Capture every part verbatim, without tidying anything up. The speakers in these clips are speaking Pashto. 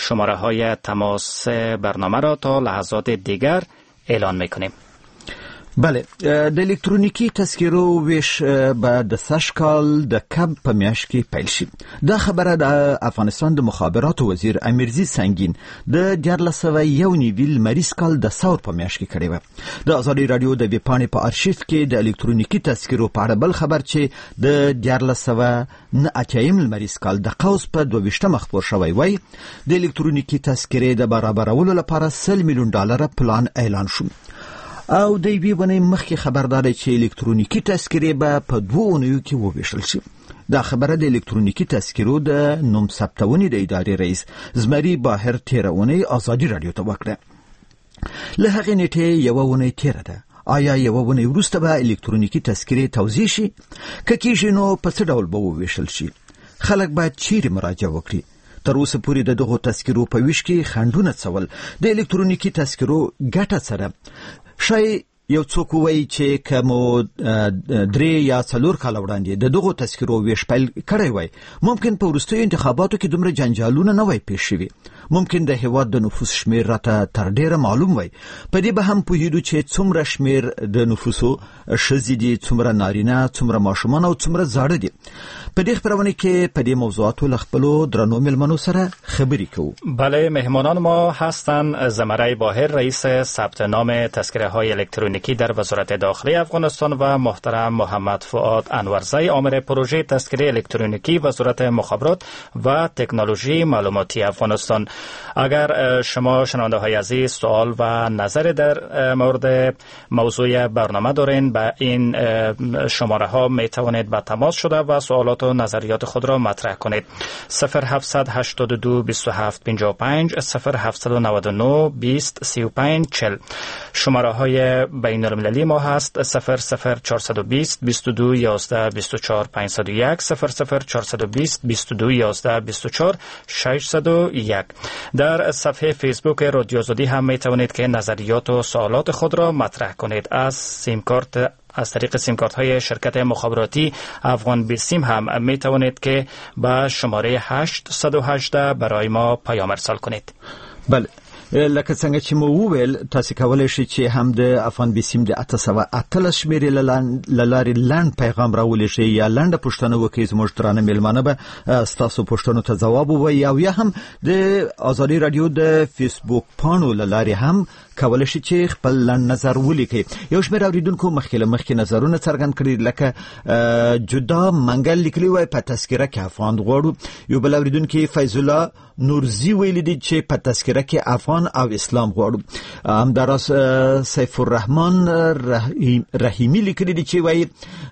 شماره های تماس برنامه را تا لحظات دیگر اعلان میکنیم. بله، د الکترونیکی تذکرو ویش به د سږ کال د کب په میاشت کې پیل شي. دا خبره د افغانستان د مخابراتو وزیر امیرزی سنگین د دیارلس سوه یو نوي لمریز کال د ثور په میاشت کې کړې وه. د ازادي راډیو د ویبپاڼې په ارشیف کې د الکترونیکی تذکرو په اړه بل خبر چې د دیارلس سوه نه اتیایم لمریز کال د قوس په دوه ویشتمه خپور شوی وای. د الکترونیکی تذکرې د برابرولو لپاره سل میلیون ډالر پلان اعلان شو. او د یوې ونې مخکې خبردار چې الکترونیکی تذکرې به په دوه اونیو کې وویشل شي. دا خبره د الکترونیکی تذکرو د نوم ثبتونې د ادارې رئیس زمري باهر تیره اونۍ ازادي راډیو ته وکړه. له هغې نیټې یوه اونۍ تیره ده. آیا یوه اونۍ وروسته به الکترونیکی تذکرې توزیع شي؟ که کېږي نو په څه ډول به وویشل شي؟ خلک باید چیرې مراجعه وکړي؟ تر اوسه پورې د دغو تذکرو په ویش کې خنډونه څول. د الکترونیکی تذکرو ګټه سره شای یو څوک وایي چې کومو درې یا څلور کال وړاندې د دغو تذکرو ویش پیل کړی وای، ممکن په وروستیو انتخاباتو کې دومره جنجالونه نه وای پیښ شوي. ممکن د هیواد د نفوس شمیر راته تر ډیره معلوم وای. په دې به هم پوهیدو چې څومره شمیر د نفوسو ښځې دي، څومره نارینه، څومره ماشومان او څومره زاړه دي. په دې خبرونه کې په دې موضوعاتو له خپلو درنو مېلمنو سره خبرې کوو. بله، مهمانان ما هستند زمره باهر رئیس ثبت نام تذکره های الکترونیکی در وزارت داخلی افغانستان و محترم محمد فؤاد انورزی عامل پروژه تذکره الکترونیکی وزارت مخابرات و تکنولوژی معلوماتی افغانستان. اگر شما شنونده های عزیز سوال و نظر در مورد موضوع برنامه دارین، به این شماره ها می توانید با تماس شده و سوالات و نظریات خود را مطرح کنید. صفر هفتصد هشتاد و دو بیست و هفت پنجاه و پنج، صفر هفتصد و نود و نه بیست سی و پنج چهل. شماره های بین المللی ما هست صفر صفر چهارصد و بیست بیست و دو یازده بیست و چهار پانصد و یک، صفر صفر چهارصد و بیست بیست و دو یازده بیست و چهار ششصد و یک. در صفحه فیسبوک رادیو آزادی هم می توانید که نظریات و سوالات خود را مطرح کنید. از سیم کارت از طریق سیم کارت های شرکت مخابراتی افغان بی سیم هم می توانید که با شماره هشت یک هشت برای ما پیام ارسال کنید. بله، لکه څنګه چې مو وویل، تاسو کولای شئ چې هم د افغان بي سیم د اته سوه اتلس شمېرې له لارې لنډ پیغام راولېږئ یا لنډه پوښتنه وکړئ. زموږ درانه مېلمانه به ستاسو پوښتنو ته ځواب ووایي، او یا هم د ازادي راډیو د فیسبوک پاڼو له لارې هم کولای شي چې خپل لنډ نظر ولیکي. یو شمېر اوریدونکو مخکې له مخکې نظرونه څرګند کړي، لکه جدا منګل لیکلي وای په تذکره کې افغان غواړو. یو بل اوریدونکي فیض الله نورزی ویلي دي چې په تذکره کې افغان او اسلام غواړو. همداراز سیف الرحمن رحیمی لیکلي دي چې وای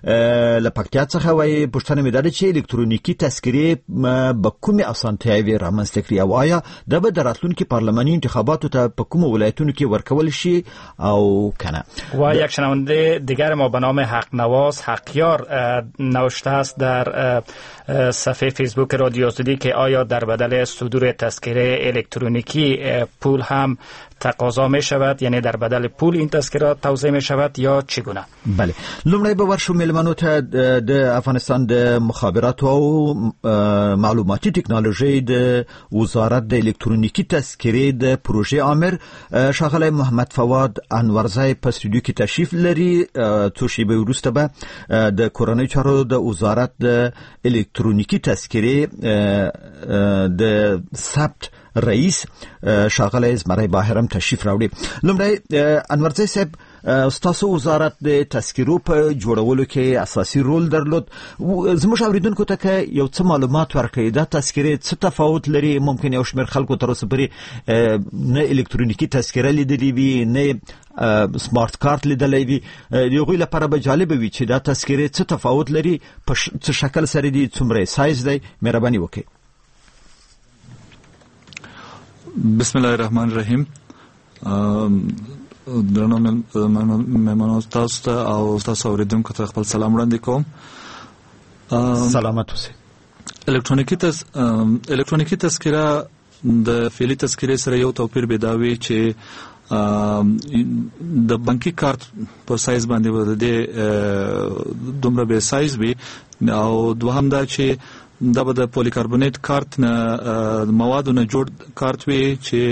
له پکتیا څخه وای پوښتنه مې ده چې الکترونیکی تذکرې به کومې اسانتیاوې رامنځته کړي، او آیا دا به د راتلونکي پارلماني انتخاباتو ته په کومو ولایتونو کې ورکول شي او کنه. و یک شنونده دیگر ما به نام حق نواز حقیار نوشته است در صفحه فیسبوک رادیو آزادی که آیا در بدل صدور تذکره الکترونیکی پول هم تقاضا می شود، یعنی در بدل پول این تذکره توزیع می شود یا چگونه؟ بله، لومړی به ورشو مېلمنو ته د افغانستان د مخابراتو او معلوماتي ټکنالوژي د وزارت د الکترونیکی تذکرې د پروژې عامر ښاغلی محمد فواد انورزی په استودیو کې تشریف لري. څو شېبې وروسته به د کورنۍ چارو د وزارت د الکترونیکی تذکرې د ثبت رئیس ښاغلی زمری باهر هم تشریف راوړي. لومړی انورزی صاحب، ستاسو وزارت د تذکرو په جوړولو کې اساسي رول درلود. زموږ اوریدونکو ته که یو څه معلومات ورکړئ، دا تذکرې څه تفاوت لري؟ ممکن یو شمېر خلکو تر اوسه پورې نه الکترونیکي تذکره لیدلې وي، نه سمارټ کارت لیدلی وي. د هغوی لپاره به جالبه وي چې دا تذکرې څه تفاوت لري، په څه شکل سره دي، څومره سایز دی. مهرباني وکړئ. بسم الله الرحمن الرحیم. درنو مېلمنو تاسو ته او تاسو اوریدونکو ته خپل سلام وړاندې کوم. سلامت اوسئ. الکترونیکی تز الکترونیکی تذکره د فعلي تذکرې سره یو توپیر پیدا وي چې د بانکي کارت په سایز باندې ورته دومره به سایز وي، او دوهم دا چې دا به د پولیکاربونیت کارت نه موادو نه جوړ کارت وي چې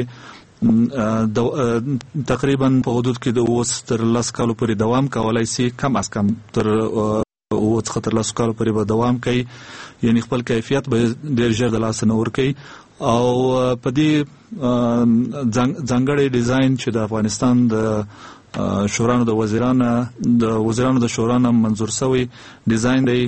تقریبا په حدود کې د اوس تر لس کالو پورې دوام کولای شي، کم از کم تر اوس څخه تر لس کالو پورې به دوام کوي، یعنی خپل کیفیت به ډېر ژر د لاسه نه ورکوي. او په دې ځانګړی ډیزاین چې د افغانستان د شورانو د وزیرانو د وزیرانو د شورانو منظور شوی ډیزاین دی،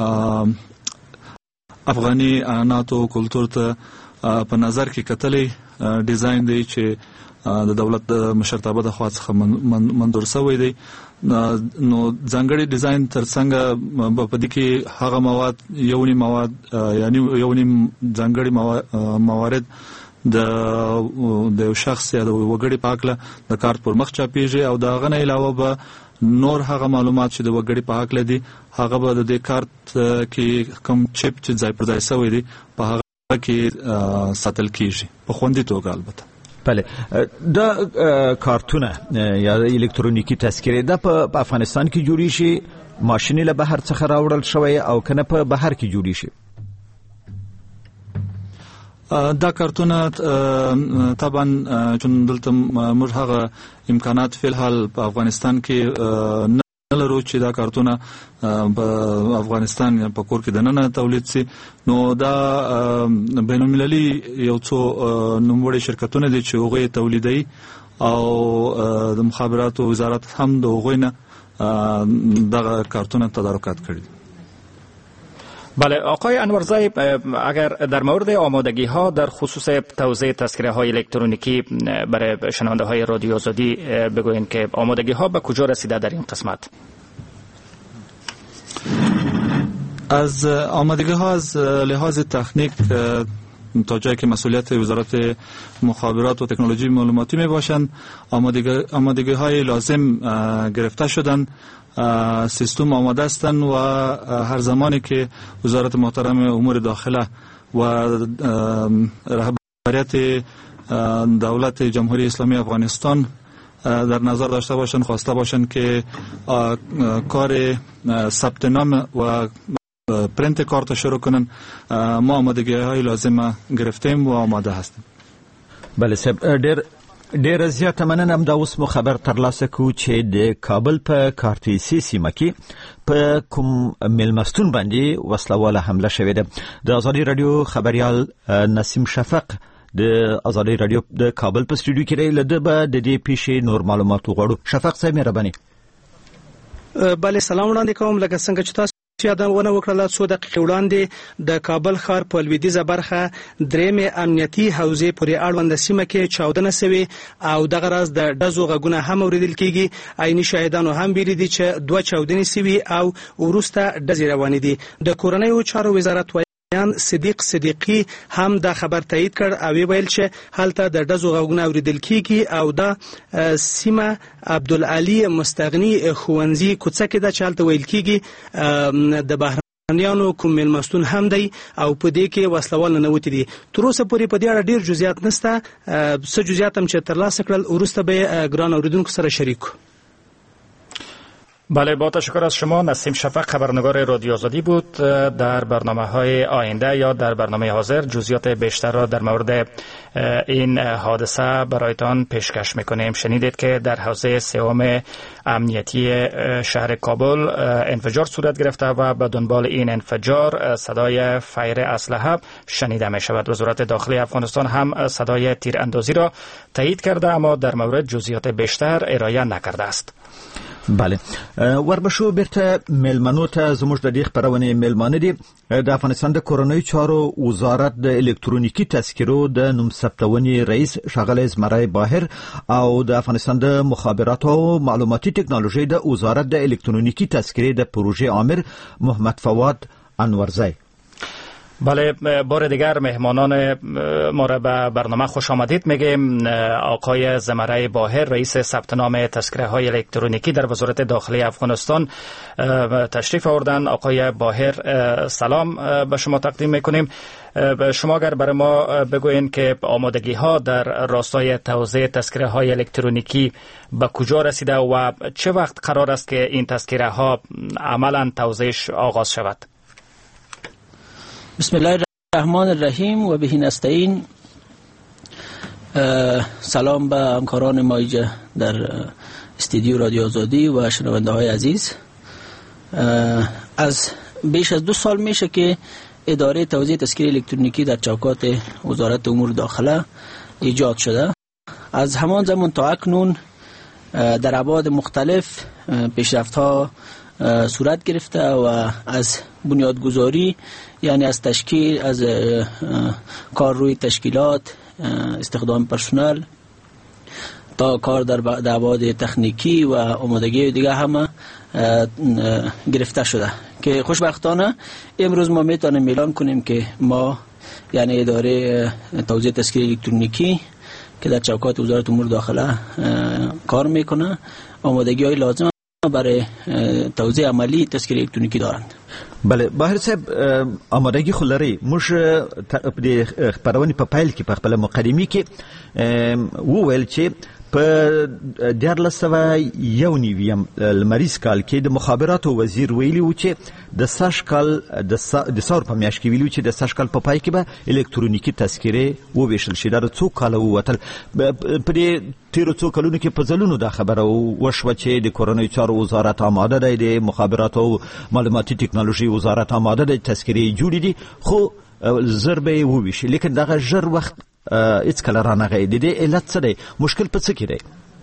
افغاني عنعناتو کلتور ته په نظر کې کتلې ډیزاین دی چې د دولت د مشرتابه د خوا څخه منظور شوی دی. نو ځانګړي ډیزاین ترڅنګ په دې کې هغه مواد یو نیم مواد یعنی یو نیم ځانګړي موارد د د شخص یا د وګړي په اړه د کارت پر مخ چاپیږي، او دا غنه علاوه به نور هغه معلومات چې د وګړي په اړه دي هغه به د کارت کې کوم چپ چې ځای پر ځای شوی دی په هغه کې ساتل کیږي په خوندي توګه. البته بله، دا کارتونه یا الکترونیکی تذکره دا په افغانستان کې جوړی شي، ماشیني له بهر څخه راوړل شوی او کنه په بهر کې جوړی شي؟ دا کارتونه طبعا چون دلته موږ هغه امکانات فی الحال په افغانستان کې نه لرو چې دا کارتونه په افغانستان یا په کور کې د نن تولید سي. نو دا بین المللي یو څو نوموړي شرکتونه دي چې هغه تولیدي او د مخابراتو وزارت هم د هغوی نه دغه کارتونه تدارکات کړي. بله آقای انورزی، اگر در مورد آمادگی ها در خصوص توزیع تذکره های الکترونیکی برای شنونده های رادیو آزادی بگوین که آمادگی ها به کجا رسیده در این قسمت؟ از آمادگی ها از لحاظ تکنیک تا جایی که مسئولیت وزارت مخابرات و تکنولوژی معلوماتی می باشند، آمادگی آمادگی های لازم گرفته شدند، سیستم آماده هستند و هر زمانی که وزارت محترم امور داخله و رهبریت دولت جمهوری اسلامی افغانستان در نظر داشته باشند، خواسته باشند که کار ثبت نام و پرینت کارت شروع کنن، ما آمادگی های لازم گرفتیم و آماده هستیم. بله صاحب، ډیر ډیر زیاته مننه. دا اوس مو خبر ترلاسه کو چې د کابل په کارتیسی سیمه کې په کوم ملمستون باندې وسلواله حمله شوې ده. د آزادي رادیو خبريال نسیم شفق د آزادي رادیو د کابل په سټوډیو کې لري، به د دې پیښې نور معلومات وغواړو. شفق صاحب مهرباني. بله سلام وړاندې کوم. لکه څنګه چې تاسو یادونه وکړه، څو دقیقې وړاندې د کابل ښار په لویدیځه برخه درېمې امنیتي حوزې پورې اړوند سیمه کې چاودنه شوې او دغه راز د ډزو غږونه هم اوریدل کېږي. عیني شاهدانو هم ویلي چې دوه چاودنې شوې او وروسته ډزې روانې دي. د کورنیو چارو وزارت صدیق صدیقی هم دا خبر تایید کړ او ویل چې هلته د ډزو غږونه اوریدل کیږي او دا سیمه عبدالعلی مستغنی خوانزی کوڅه کې د چالت ویل کیږي د بهرنیانو کوم ملمستون هم دی او په دې کې وسلوال نه وتی دي. تر اوسه پورې په دې اړه ډیر جزئیات نشته، څه جزئیات هم چې ترلاسه کړل ورسته به ګران اوریدونکو سره شریکو. بله، با تشکر از شما. نسیم شفق خبرنگار رادیو آزادی بود. در برنامه‌های آینده یا در برنامه حاضر جزئیات بیشتر را در مورد این حادثه برایتان پیشکش میکنیم. شنیدید که در حوزه سوم امنیتی شهر کابل انفجار صورت گرفته و به دنبال این انفجار صدای فیر اسلحه شنیده می شود. وزارت داخلی افغانستان هم صدای تیراندازی را تایید کرده اما در مورد جزئیات بیشتر ارائه نکرده است. بله، وربشو بیرته ملمنو ته زموږ د دې خبرونه ملمانه دي. د افغانستان د کورنیو چارو وزارت د الکترونیکی تذکرو د نوم ثبتونې رئیس ښاغلی زمری باهر او د افغانستان د مخابراتو او معلوماتي ټکنالوژي د وزارت د الکترونیکی تذکرې د پروژه عامر محمد فواد انورزی. بله، بار دیگر مهمانان ما را به برنامه خوش آمدید میگیم. آقای زمره باهر رئیس ثبت نام تذکره های الکترونیکی در وزارت داخلی افغانستان تشریف آوردن. آقای باهر سلام به شما تقدیم میکنیم. شما اگر برای ما بگوین که آمادگی ها در راستای توزیع تذکره های الکترونیکی به کجا رسیده و چه وقت قرار است که این تذکره ها عملا توزیعش آغاز شود؟ بسم الله الرحمن الرحیم و به نستعین. سلام به همکاران ما در استودیو رادیو آزادی و شنونده های عزیز. از بیش از دو سال میشه که اداره توزیع تذکره الکترونیکی در چوکات وزارت امور داخله ایجاد شده. از همان زمان تا اکنون در ابعاد مختلف پیشرفت‌ها صورت گرفته و از بنیادگذاری، یعنی از تشکیل، از کار روی تشکیلات، استخدام پرسنل تا کار در ابعاد تکنیکی و آمادگی دیگه همه گرفته شده که خوشبختانه امروز ما میتونیم اعلان کنیم که ما، یعنی اداره توزیع تذکره الکترونیکی که در چوکات وزارت امور داخله کار میکنه، آمادگی های لازم برای توزیع عملی تذکره الکترونیکی دارند. بله باهر صاحب، آمادگی خو لري. موږ د خبرونې په پیل کې په خپل مقدمه کې وویل چې په دیارلس سوه یو نویم لمریز کال کې د مخابراتو وزیر ویلي و چې د سږ کال د ثور په میاشت کې ویلي و چې د سږ کال په پای کې به الکترونیکي تذکرې وویشل شي. دا څو کاله ووتل. په دې تیرو څو کلونو کې په ځلونو دا خبره وشوه چې د کورنیو چارو وزارت آماده دی، د مخابراتو او معلوماتي ټکنالوژي وزارت آماده دی، تذکرې جوړې دي، خو زر به یې وویشي. لیکن دغه ژر وخت هیڅ کله رانغی. د دې علت څه دی؟ مشکل په څه کې دی؟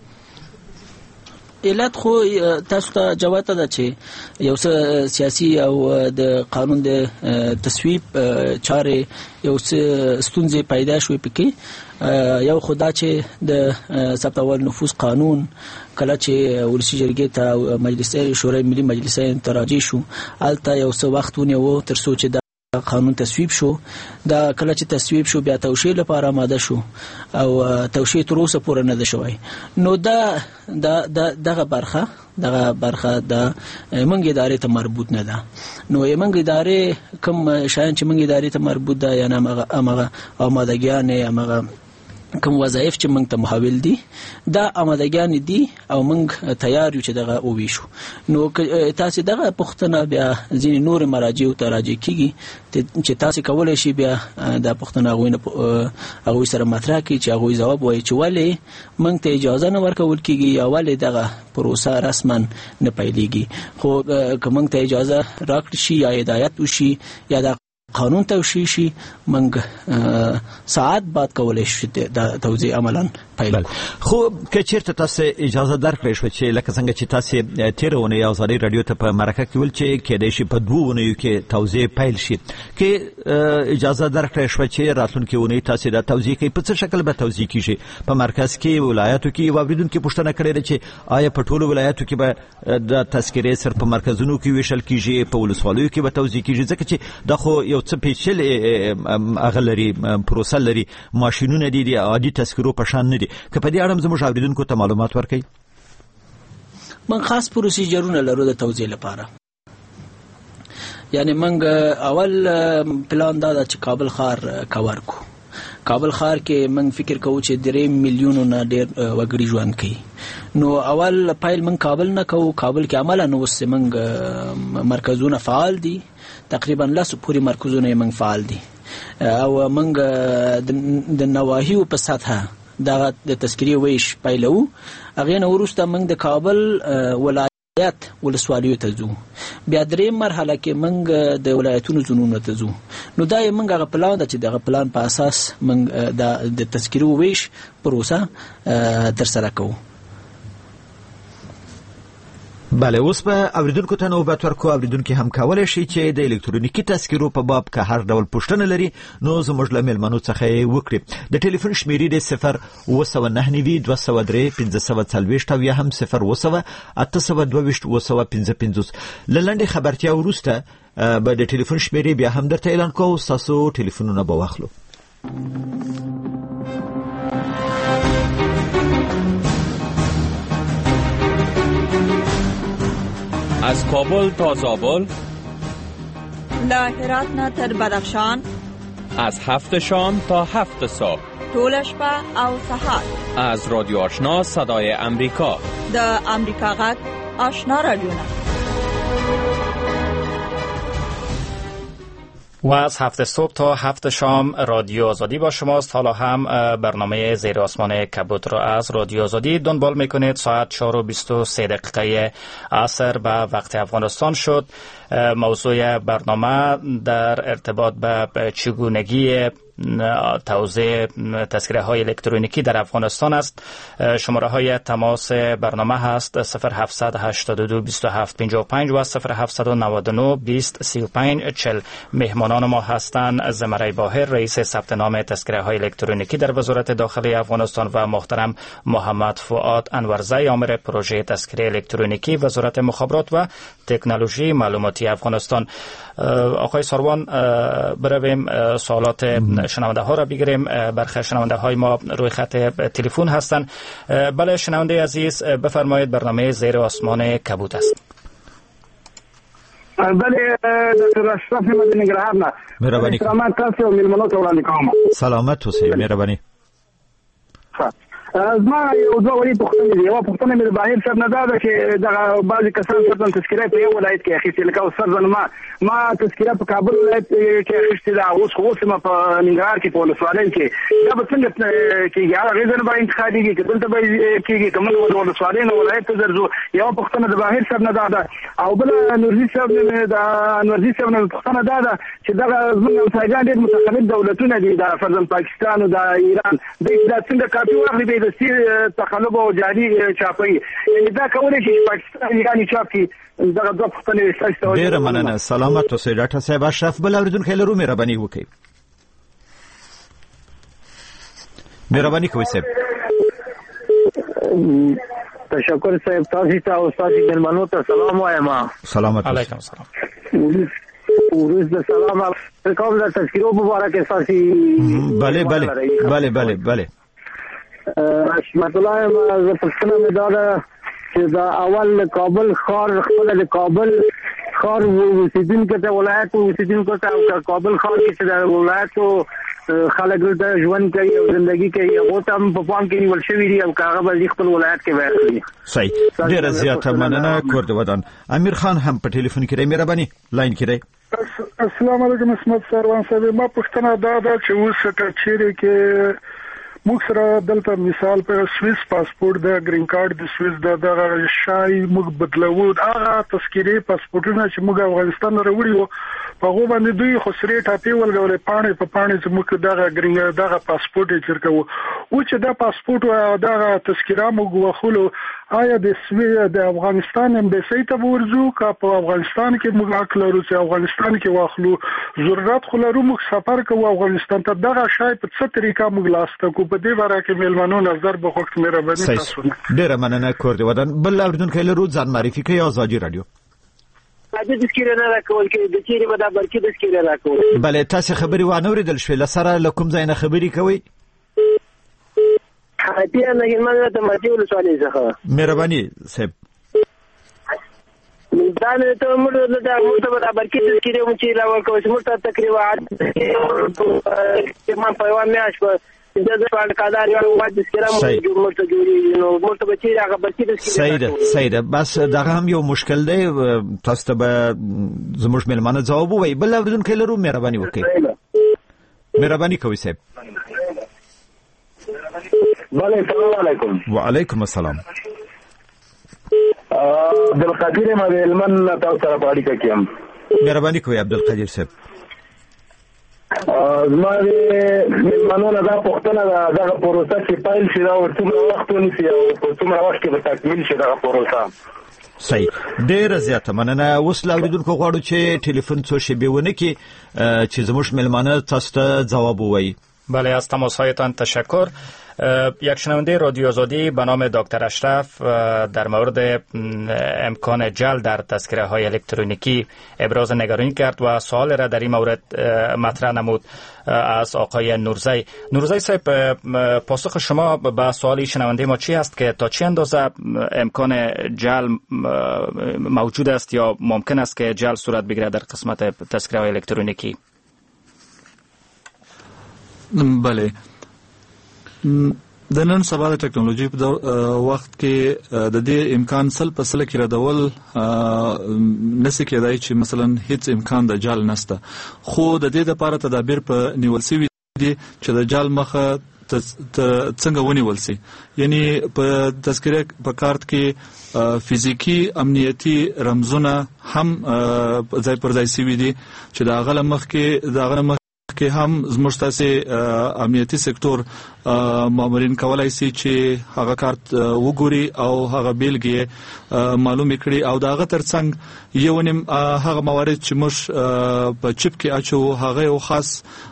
علت خو تاسو ته جواب ده چې یو څه سیاسي او د قانون د تصویب چارې یو څه ستونزې پیدا شوې پکې. یو خدا چې د ثبتول نفوذ قانون کله چې ولسی جرګې ته مجلس شورای ملي مجلس ته راجع شو، البته یو څه وخت ونیو تر څو چې قانون تصویب شو. دا کله چې تصویب شو بیا توشیح لپاره آماده شو او توشیح تر اوسه پورې نه ده شوی. نو دا دغه برخه دغه برخه د منګ ادارې ته مربوط نه ده. نو منګ ادارې کوم شایان چې منګ ادارې ته مربوط ده، یعنی هغه آمادګیان، هغه کوم وظایف چې موږ ته محول دي، دا آمادګیان دي او موږ تیار یو چې دغه وویشو. نو تاسو دغه پوښتنه بیا ځینې نور مراجع ته راجع کیږي چې تاسو کولای شي بیا د پوښتنه غوښنه هغه سره مطرح کړي چې هغه جواب وایي چې ولې موږ ته اجازه نه ورکول کیږي یا ولې دغه پروسه رسما نه پیلېږي. خو که موږ ته اجازه راکړي شي یا هدایت وشي یا د قانون توشیح شي، موږ ساعت بعد کولای شو د توزیع عملاً پیل کړو. خو که چیرته تاسو اجازه درکړئ شو چې لکه څنګه چې تاسو تیرونه یو ځای رادیو ته په مرکه کې ول چې کېدای شي په دوه ونیو کې توزیع پیل شي، کې اجازه درکړئ شو چې راتلونکي ونی تاسو د توزیع کې په څه شکل به توزیع کیږي؟ په مرکز کې، ولایتو کې؟ واوریدونکو پوښتنه کړې ده چې آیا په ټولو ولایتو کې به د تذکرې صرف په مرکزونو کې ویشل کیږي، په ولسوالیو کې به توزیع کیږي؟ ځکه چې دا خو یو څه پیچلې اغلري پروسه لري، ماشینونه دي د عادي تذکرو په شان نه دي. که په دې اړه زموږ اوریدونکو ته معلومات ورکړئ. من خاص پروسیجرونه لرو د توزیع لپاره. یعنی موږ اول پلان دا چې کابل ښار کور کو. کابل ښار کې موږ فکر کوو چې درې میلیونو نه ډېر وګړي ژوند کوي. نو اول پیل موږ کابل نه کوو. کابل کې عملا نو اوس موږ مرکزونه فعال دي، تقریبا لس پورې مرکزونه موږ فعال دي او موږ د نواحیو په سطحه دا د تذکرې ویش پیلو. هغه نه وروسته موږ د کابل ولایت ولسوالیو ته ځو، بیا درې مرحله کې موږ د ولایتونو زونونو ته ځو. نو دا موږ هغه پلان ده چې دغه پلان په اساس موږ د تذکرې ویش پروسه تر سره کوو. بله، اوس به اوریدونکو ته نوبت ورکو. اوریدونکي هم کولای شي چې د الکترونیکي تذکرو په باب که هر ډول پوښتنه لري نو زموږ له میلمنو څخه یې وکړي. د ټلیفون شمیرې د صفر اوه سوه نهه نوي دوه سوه درې پنځه سوه څلوېښت او یا هم صفر اوه سوه اته سوه دوه ویشت اوه سوه پنځه پنځوس. له لنډې خبرتیا وروسته به د ټلیفون شمیرې بیا هم درته اعلان کوو، ستاسو ټلیفونونه به واخلو. از کابل تا زابل، له هرات نه تر بدخشان، از هفت شام تا هفت صبح، ټول شپه او سهار. از رادیو آشنا صدای امریکا، د امریکا غږ آشنا رادیو. و از هفت صبح تا هفت شام رادیو آزادی با شماست. حالا هم برنامه زیر آسمان کبوت را از رادیو آزادی دنبال میکنید. ساعت چهار و بیست و سه دقیقه عصر به وقت افغانستان شد. موضوع برنامه در ارتباط به چگونگی توزیع تذکره های الکترونیکی در افغانستان است. شماره های تماس برنامه هست صفر هفت هشت دو دو هفت پنج پنج و صفر هفت نه نه بیست سی و پنج چهل. مهمانان ما هستند زمرای باهر رئیس ثبت نام تذکره های الکترونیکی در وزارت داخلی افغانستان و محترم محمد فؤاد انورزی عامر پروژه تذکره الکترونیکی وزارت مخابرات و تکنولوژی معلوماتی افغانستان. آقای ساروان، برویم سوالات شنونده ها را بگیریم. برخی شنونده های ما روی خط تلفن هستند. بله شنونده عزیز، بفرمایید، برنامه زیر آسمان کبوت است. بله دکتر اشرف مدنی نگرهار نه مهربانی سلامت تاسو میلمنو ته وړاندې کوم. سلامت اوسئ. مهرباني. از ما یو دوه وړي پوښتنې دي. یوه پوښتنه مې د باهر صاحب نه دا ده چې دغه بعضې کسان سرطان تذکره په یو ولایت کې اخیستې، لکه استاد زما ما تذکره په کابل ولایت کې اخیستې ده، اوس خو اوس یم په ننګرهار کې په ولسوالۍ کې. دا به څنګه کېږي؟ هغې ځای نه به انتخابېږي که دلته به کېږي که موږ د ولسوالۍ نه ولایت ته درځو؟ یوه پوښتنه د باهر صاحب نه دا ده. او بله انورزي صاحب د انورزي صاحب نه پوښتنه دا ده چې دغه زموږ همسایګان ډېر متخلف دولتونه دي، د فرضاً پاکستان او د ایران، دوی دا څنګه کاپي واخلي به د تخلب او جاري چاپي؟ یعنې دا کولی شي چې پاکستان ایراني چاپ کړي؟ دغه دوه پوښتنې ستاسو ته ډېره مننه. سلامت اوسئ ډاکټر صاحب. اشرف بل اورېدونکی لرو، مهرباني وکړئ. مهرباني کوئ صاحب. تشکر صاحب. تاسو ته او تاسو مېلمنو ته سلام وایم. سلامت. علیکم السلام. ورز د سلام علیکم. د تذکرو مبارک اساسي. بله بله بله بله بله. رحمت الله زه پوښتنه مې دا ده چې دا اول کابل ښار خپله د کابل ښار اوسېدونکو ته ولایت اوسېدونکو ته او کابل ښار کې چې د ولایتو خلک دلته ژوند کوي او زندگی کوي هغو ته هم په پام کې نیول شوي دي او که هغه به خپل ولایت کې واخلي. صحیح. ډېره زیاته مننه. کور د ودان. امیر خان هم په ټلیفون کې دی. مهرباني لاین کې دی. السلام علیکم اسمت سروان صاحب. ما پوښتنه دا ده چې اوس چیرې کې موږ سره دلته مثال په سویس پاسپورت د گرین کارت د سویس د دغه شای موږ بدلو، هغه تذکیري پاسپورتونه چې موږ افغانستان راوړي وو په هغه باندې دوی خو سری ټاپي ولګولې پاڼې په پاڼې چې موږ دغه گرین دغه پاسپورت یې چرکو. او چې دا پاسپورت او دغه تذکیره موږ وخلو، آیا د سویس د افغانستان امبسی ته ورځو که په افغانستان کې موږ حق لرو چې افغانستان کې واخلو؟ ضرورت خو لرو موږ سفر کوو افغانستان ته، دغه شای په څه طریقه موږ لاسته کو؟ په دې باره کې میلمنو نظر به وخت مهرباني تاسو. ډېره مننه. کور دې ودان. بل اورېدونکی لرو، ځان معرفي کوي. ازادي رادیو. د تذکیره نه راکول کې د چیرې به دا برکې تذکیره راکول. بله تاسو خبرې وانه اورېدل شوې، له سره له کوم ځای نه خبرې کوئ؟ حتیه نه ګرمانه د مرتي ولسوالۍ څخه. مهرباني صاحب. دا نه ته موږ د مرتبه برکې تذکیره مو چې لا ورکوي چې موږ ته تقریبا چې ما په یوه میاشت په د ځوان کادر یو واحد تذکیره مو جوړ ته جوړي نو مرتبه چې هغه برکې تذکیره. صحیح ده صحیح ده. بس دغه هم یو مشکل دی، تاسو ته به زموږ مېلمانه ځواب ووایي. بل اورېدونکی لرو، مهرباني وکړئ. مهرباني کوئ صاحب. بله السلام علیکم. وعلیکم السلام. عبدالقدیر ما د هلمند تاسو سره په اړیکه کې یم. مهرباني کوئ عبدالقدیر صاحب. زما د مېلمنو نه دا پوښتنه ده، دغه پروسه چې پیل شي دا څومره وخت ونیسي او په څومره وخت کې به تکمیل شي دغه پروسه؟ صحیح. ډېره زیاته مننه. اوس له اورېدونکو غواړو چې ټلیفون څو شېبې ونه کړي چې زموږ مېلمانه تاسو ته ځواب ووایي. بله از تماس‌هایتان تشکر. یک شنونده رادیو آزادی به نام دکتر اشرف در مورد امکان جعل در تذکره های الکترونیکی ابراز نگرانی کرد و سوال را در این مورد مطرح نمود از آقای نورزی. نورزی صاحب، پاسخ شما به سوالی شنونده ما چی است که تا چه اندازه امکان جعل موجود است یا ممکن است که جعل صورت بگیرد در قسمت تذکره های الکترونیکی؟ بله، د نن سبا د ټکنالوژي په وخت کې د دې امکان سل په سل کې ردول نسی کېدای چې مثلا هیڅ امکان د جال نشته، خو د دې لپاره تدابیر په نیول شوي دي چې د جال مخه څنګه ونیول شي. یعنی په تذکره په کارت کې فزیکی امنیتی رمزونه هم ځای پر ځای شوي دي چې د هغه مخ کې د هغه کې هم زموږ تاسې امنیتي سکتور مامورین کولای شي چې هغه کارت وګوري او هغه بیلګې معلومې کړي او د هغه ترڅنګ یو نیم هغه موارد چې موږ په چپ کې اچو هغه یو خاص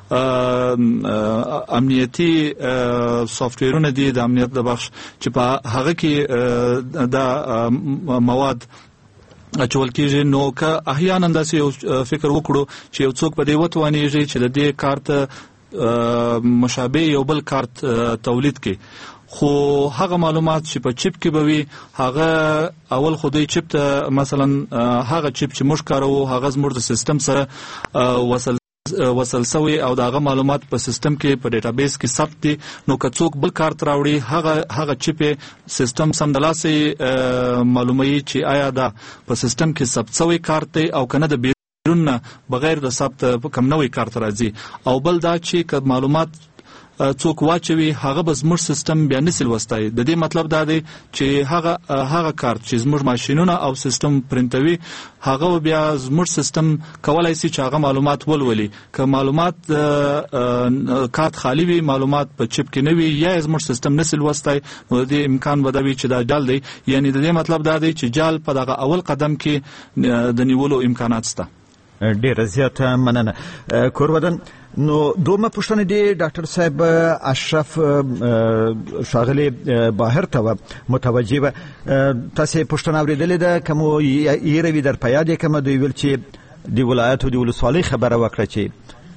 امنیتي سافټویرونه دي د امنیت د بخش چې په هغه کې دا مواد اچول کېږي. نو که احیانا داسې یو فکر وکړو چې یو څوک په دې وتوانېږي چې د دې کارت مشابه یو بل کارت تولید کړي، خو هغه معلومات چې په چپ کې به وي هغه اول خو دوی چپ ته مثلا هغه چپ چې موږ کاروو هغه زموږ د سیستم سره وصل وصل سوی او داغه معلومات په سیستم کې په ډیټابیس کې ثبت دي. نو که څوک بل کارت راوړي هغه هغه چپ سیستم سمدلاسه معلومي چې آیا دا په سیستم کې ثبت سوی کارت دی او کنه د بیرون بغیر د ثبت کم نوې کارت راځي. او بل دا چې که معلومات څوک واچوي هغه به زموږ سیستم بیا نسل وستای. د دې مطلب دا دی چې هغه هغه کارت چې زموږ ماشینونه او سیستم پرنټوي هغه بیا زموږ سیستم کولای شي چې هغه معلومات ولولي. که معلومات کارت خالی وي معلومات په چپ کې نه وي یا زموږ سیستم نسل وستای نو د دې امکان ودوي چې دا جال دی. یعنی د دې مطلب دا دی چې جال په دغه اول قدم کې د نیولو امکانات شته. ډیر زیات مننه. کورودن نو دومره پوښتنه دی ډاکټر صاحب اشرف شاغلی باهر ته متوجه و تاسو پوښتنه اوریدلې ده کوم یې روي در پیاده کوم دوی ول چې دی ولایت او دی ولسوالۍ خبره وکړه چې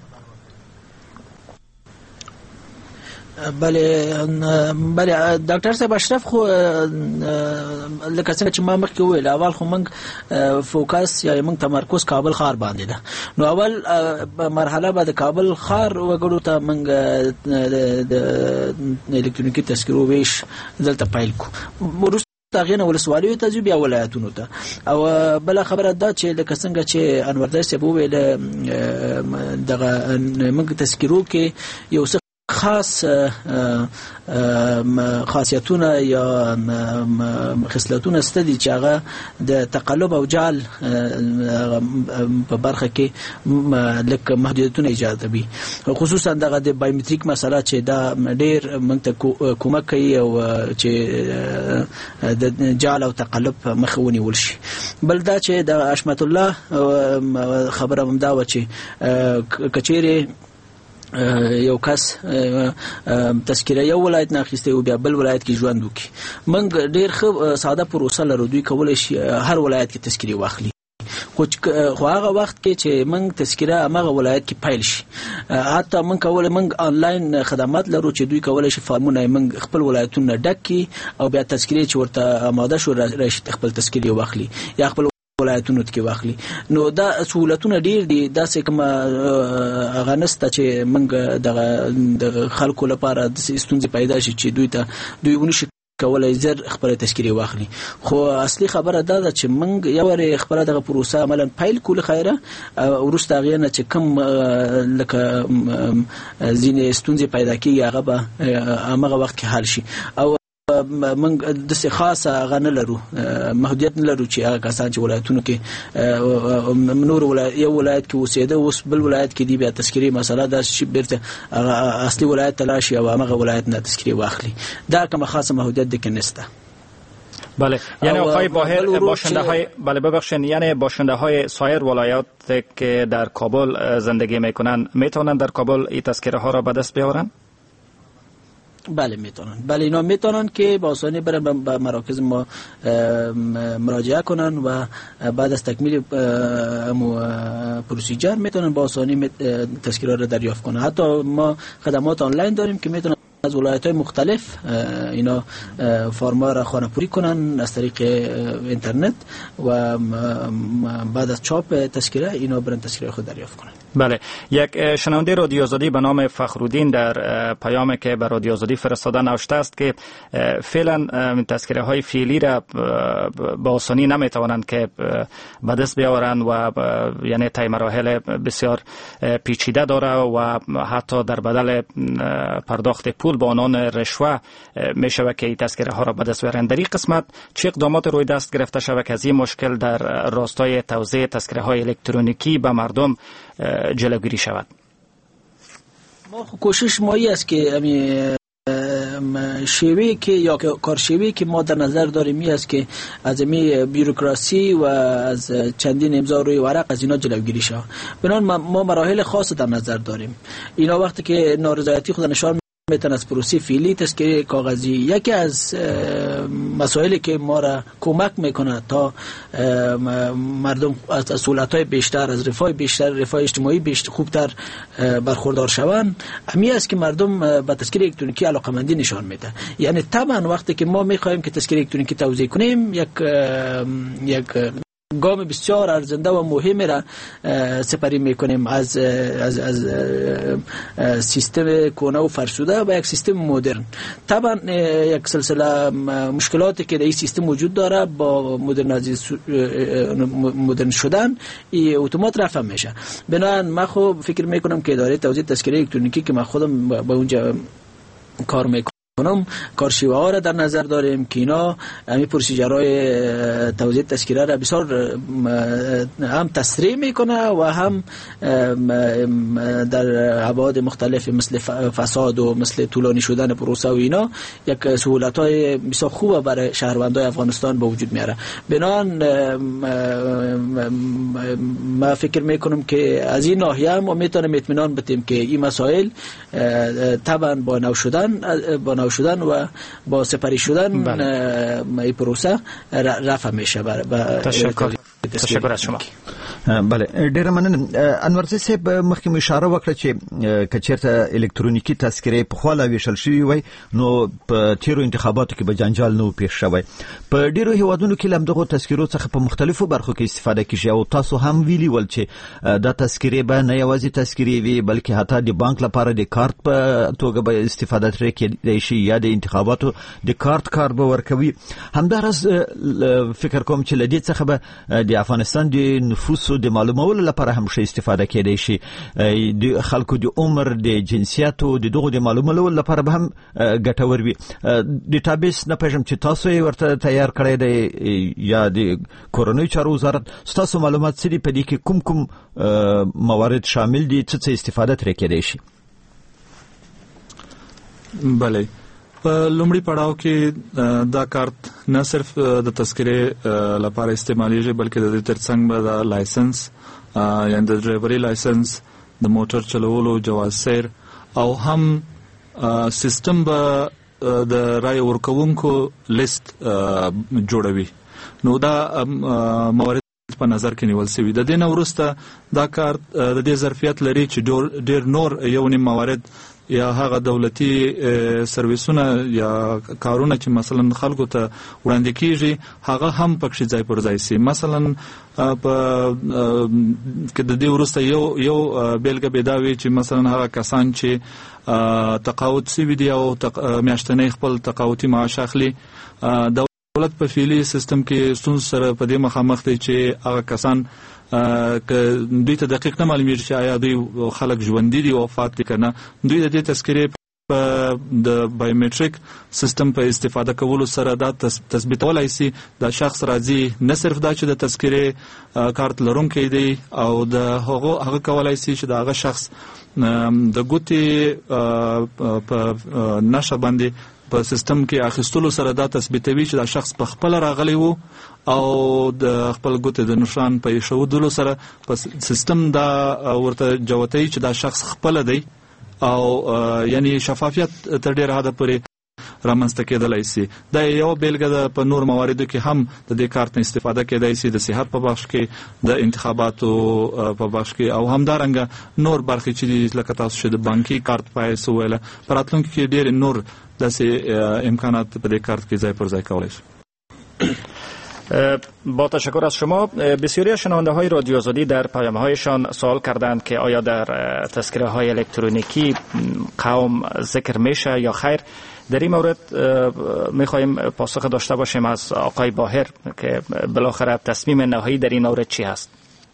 بله بله ډاکټر صاحب اشرف خو لکه څنګه چې ما مخکې وویل اول خو موږ فوکس یا موږ تمرکز کابل ښار باندې ده. نو اول مرحله به د کابل ښار وګړو ته موږ د الکترونیکي تذکرو ویش دلته پیل کړو، وروسته هغې نه ولسوالیو ته ځو بیا ولایتونو ته. او بله خبره دا چې لکه څنګه چې انوردی صاحب وویل دغه موږ تذکرو کې یو څه خاص خاصیتونه یا خصلتونه ستدي چې هغه د تقلب او جال په برخه کې لکه محدودیتونه ایجادوي، خصوصا دغه د بایومټریک مسله چې دا ډیر موږ ته کومک کوي او چې د جال او تقلب مخه ونیول شي. بل دا چې د حشمت الله خبره هم دا و چې کچېرې یو کس تذکره یو ولایت نه اخیسته او بیا بل ولایت کې ژوند وکړي، موږ ډیر ښه ساده پروسه لرو. دوی کولی شي هر ولایت کې تذکره واخلي، خو هغه وخت کې چې موږ تذکره هغه ولایت کې پیل شي. حتی موږ کولی موږ آنلاین خدمات لرو چې دوی کولی شي فارمونه موږ خپل ولایتونه ډک کړي او بیا تذکره چې ورته آماده شو راشي خپل تذکره واخلي یا خپل ولایتونو کې واخلي. نو دا سہولتونه ډیر دي، داسې کوم هغه نشته چې موږ د خلکو لپاره د ستونزې پیدا شي چې دوی ته دوی ونشي کولای زر خپل تذکره واخلي. خو اصلي خبره دا ده چې موږ یو ور خپل دغه پروسه عملاً فایل کول خیره ورسته غیانه چې کوم لکه ځینې ستونزې پیدا کیږي هغه به هغه وخت کې حل شي. او موږ د څه خاصه غنه لرو محدودیت نه لرو چې هغه کسان چې ولایتونو کې نور ولایت یو ولایت کې اوسېده اوس بل ولایت کې دی بیا تذکره مسله دا شي بیرته اصلي ولایت تلاشي او هغه ولایت نه تذکره واخلي، دا کومه خاصه محدودیت ده که نسته. بله یعنی آقای باهر باشنده های بله ببخشید یعنی باشنده های سایر ولایات که در کابل زندگی میکنن میتونن در کابل این تذکره ها را به دست بیاورن؟ بله میتونن، بله اینا میتونن که با آسانی برن به مراکز ما مراجعه کنن و بعد از تکمیل پروسیجر میتونن با آسانی تذکره را دریافت کنن. حتی ما خدمات آنلاین داریم که میتونن از ولایت‌های مختلف اینا فرما را خانه‌پوری کنن از طریق اینترنت و بعد از چاپ تذکره اینا برن تذکره خود دریافت کنن. بله، یک شنونده رادیو آزادی به نام فخرالدین در پیامی که به رادیو آزادی فرستاده نوشته است که فعلا تذکره های فعلی را با آسانی نمیتوانند که به دست بیاورند و یعنی طی مراحل بسیار پیچیده داره و حتی در بدل پرداخت پول با عنوان رشوه می شود که این تذکره ها را به دست بیارند. در این قسمت چه اقدامات روی دست گرفته شود که از این مشکل در راستای توزیع تذکره های الکترونیکی به مردم جلوگیری شود؟ ما کوشش مایی است که امی شیوهی که یا کارشیوهی که ما در نظر داریم می است که از امی بیروکراسی و از چندین امضا روی ورق از اینا جلوگیری شود. بنابراین ما مراحل خاص در نظر داریم. اینا وقتی که نارضایتی خود نشان میتن از پروسه فعلی تذکره کاغذی، یکی از مسائلی که ما را کمک میکنه تا مردم از سهولت‌های بیشتر، از رفاه بیشتر، رفاه اجتماعی بیشتر خوبتر برخوردار شوند، همین است که مردم به تذکره الکترونیکی علاقمندی نشان میده. یعنی طبعا وقتی که ما میخوایم که تذکره الکترونیکی توزیع کنیم، یک یک گام بسیار ارزنده و مهمی را سپری میکنیم از از از سیستم کهنه و فرسوده و یک سیستم مدرن. طبعا یک سلسله مشکلاتی که در این سیستم وجود داره با مدرن شدن این اتومات رفع میشه. بنابراین من خب فکر میکنم که اداره توزیع تذکره الکترونیکی که من خودم با اونجا کار میکنم کنم کارشیوه ها را در نظر داریم که اینا همین پروسیجرهای توزیع تذکره را بسیار هم تسریع میکنه و هم در ابعاد مختلف مثل فساد و مثل طولانی شدن پروسه و اینا یک سهولت های بسیار خوب برای شهروندان افغانستان به وجود میاره. بنابراین ما فکر میکنم که از این ناحیه هم میتونیم اطمینان بدیم که این مسائل طبعا با نو شدن با نو شدن و با سپری شدن این پروسه رفع میشه. تشکر تشکر از شما. بله، ډیره مننه. انورزی صاحب مخکې اشاره وکړه چې کچیرته الکترونیکی تذکره په خوا لا ویشل شوی وای نو په تیرو انتخاباتو کې به جنجال نو پیښ شوی. په ډیرو هیوادونو کې لمدغه تذکرو څخه په مختلفو برخو کې استفاده کیږي او تاسو هم ویلی ول چې دا تذکره به نه یوازې تذکره وي بلکې حتی د بانک لپاره د کارت په توګه به استفاده ترې کېدای شي یا د انتخاباتو د کارت کار به ورکوي. همدارس فکر کوم چې لدې څخه به د افغانستان د نفوسو د معلومولو لپاره هم شي استفاده کېدای شي. د خلکو د عمر، د جنسیت او د دغه د معلومولو لپاره به هم ګټور وي. ډیټابیس نه پېژم چې تاسو یې ورته تیار کړی دی یا د کورنۍ چارو وزارت، تاسو معلومات سړي په دې کې کوم کوم موارد شامل دي چې استفاده ترې کېدای شي؟ بله، په لومړي پړاو کې دا کارت نه صرف د تذکرې لپاره استعمالیږي بلکې د دې ترڅنګ به د لایسنس یعنی د ډرایوري لایسنس، د موټر چلولو جواز سیر او هم سیستم به د رای ورکوونکو لیست جوړوي. نو دا موارد په نظر کې نیول شوی. د دې نه وروسته دا کارت د دې ظرفیت لري چې ډېر نور یو نیم موارد یا هغه دولتي سرویسونه یا کارونه چې مثلا خلکو ته وړاندې کیږي هغه هم پکې ځای پر ځای سي. مثلا په کې د دې وروسته یو یو بیلګه بداوي چې مثلا هغه کسان چې تقاعد سوي دي او میاشتنی خپل تقاعدي معاش اخلي، دولت په فعلي سیستم کې ستونزې سره په دې مخامخ دي چې هغه کسان که دوی ته دقیق نه معلومیږي چې آیا دوی خلک ژوندي دي وفات دي کنه. دوی د دې تذکرې په د بایومټریک سیستم په استفاده کولو سره دا تثبیتولای شي دا شخص راځي، نه صرف دا چې د تذکرې کارت لرونکی دی او د هغه هغه کولای شي چې دا هغه شخص د ګوتې په نشه باندې په سیستم کې اخیستلو سره دا تثبیتوي چې دا شخص په خپل راغلی وو او د خپل ګوتې د نشان په ایښودلو سره په سیستم دا ورته جوتوي چې دا شخص خپل دی او یعنی شفافیت تر ډیره حده پورې رامنځته کېدلی شي. دا یو بیلګه ده. په نور مواردو کې هم د دې کارت نه استفاده کېدای شي، د صحت په بخش کې، د انتخاباتو په بخش کې او همدارنګه نور برخې چې لکه تاسو چې د بانکي کارت پایس ویله په راتلونکي کې ډېر نور داسې امکانات په دې کارت کې ځای پر ځای کولی شي. با تشکر از شما. بسیاری شنونده های رادیو آزادی در پیام هایشان سوال کردند که آیا در تذکره های الکترونیکی قوم ذکر میشه یا خیر. در این مورد میخوایم پاسخ داشته باشیم از آقای باهر که بالاخره تصمیم نهایی در این مورد چی هست.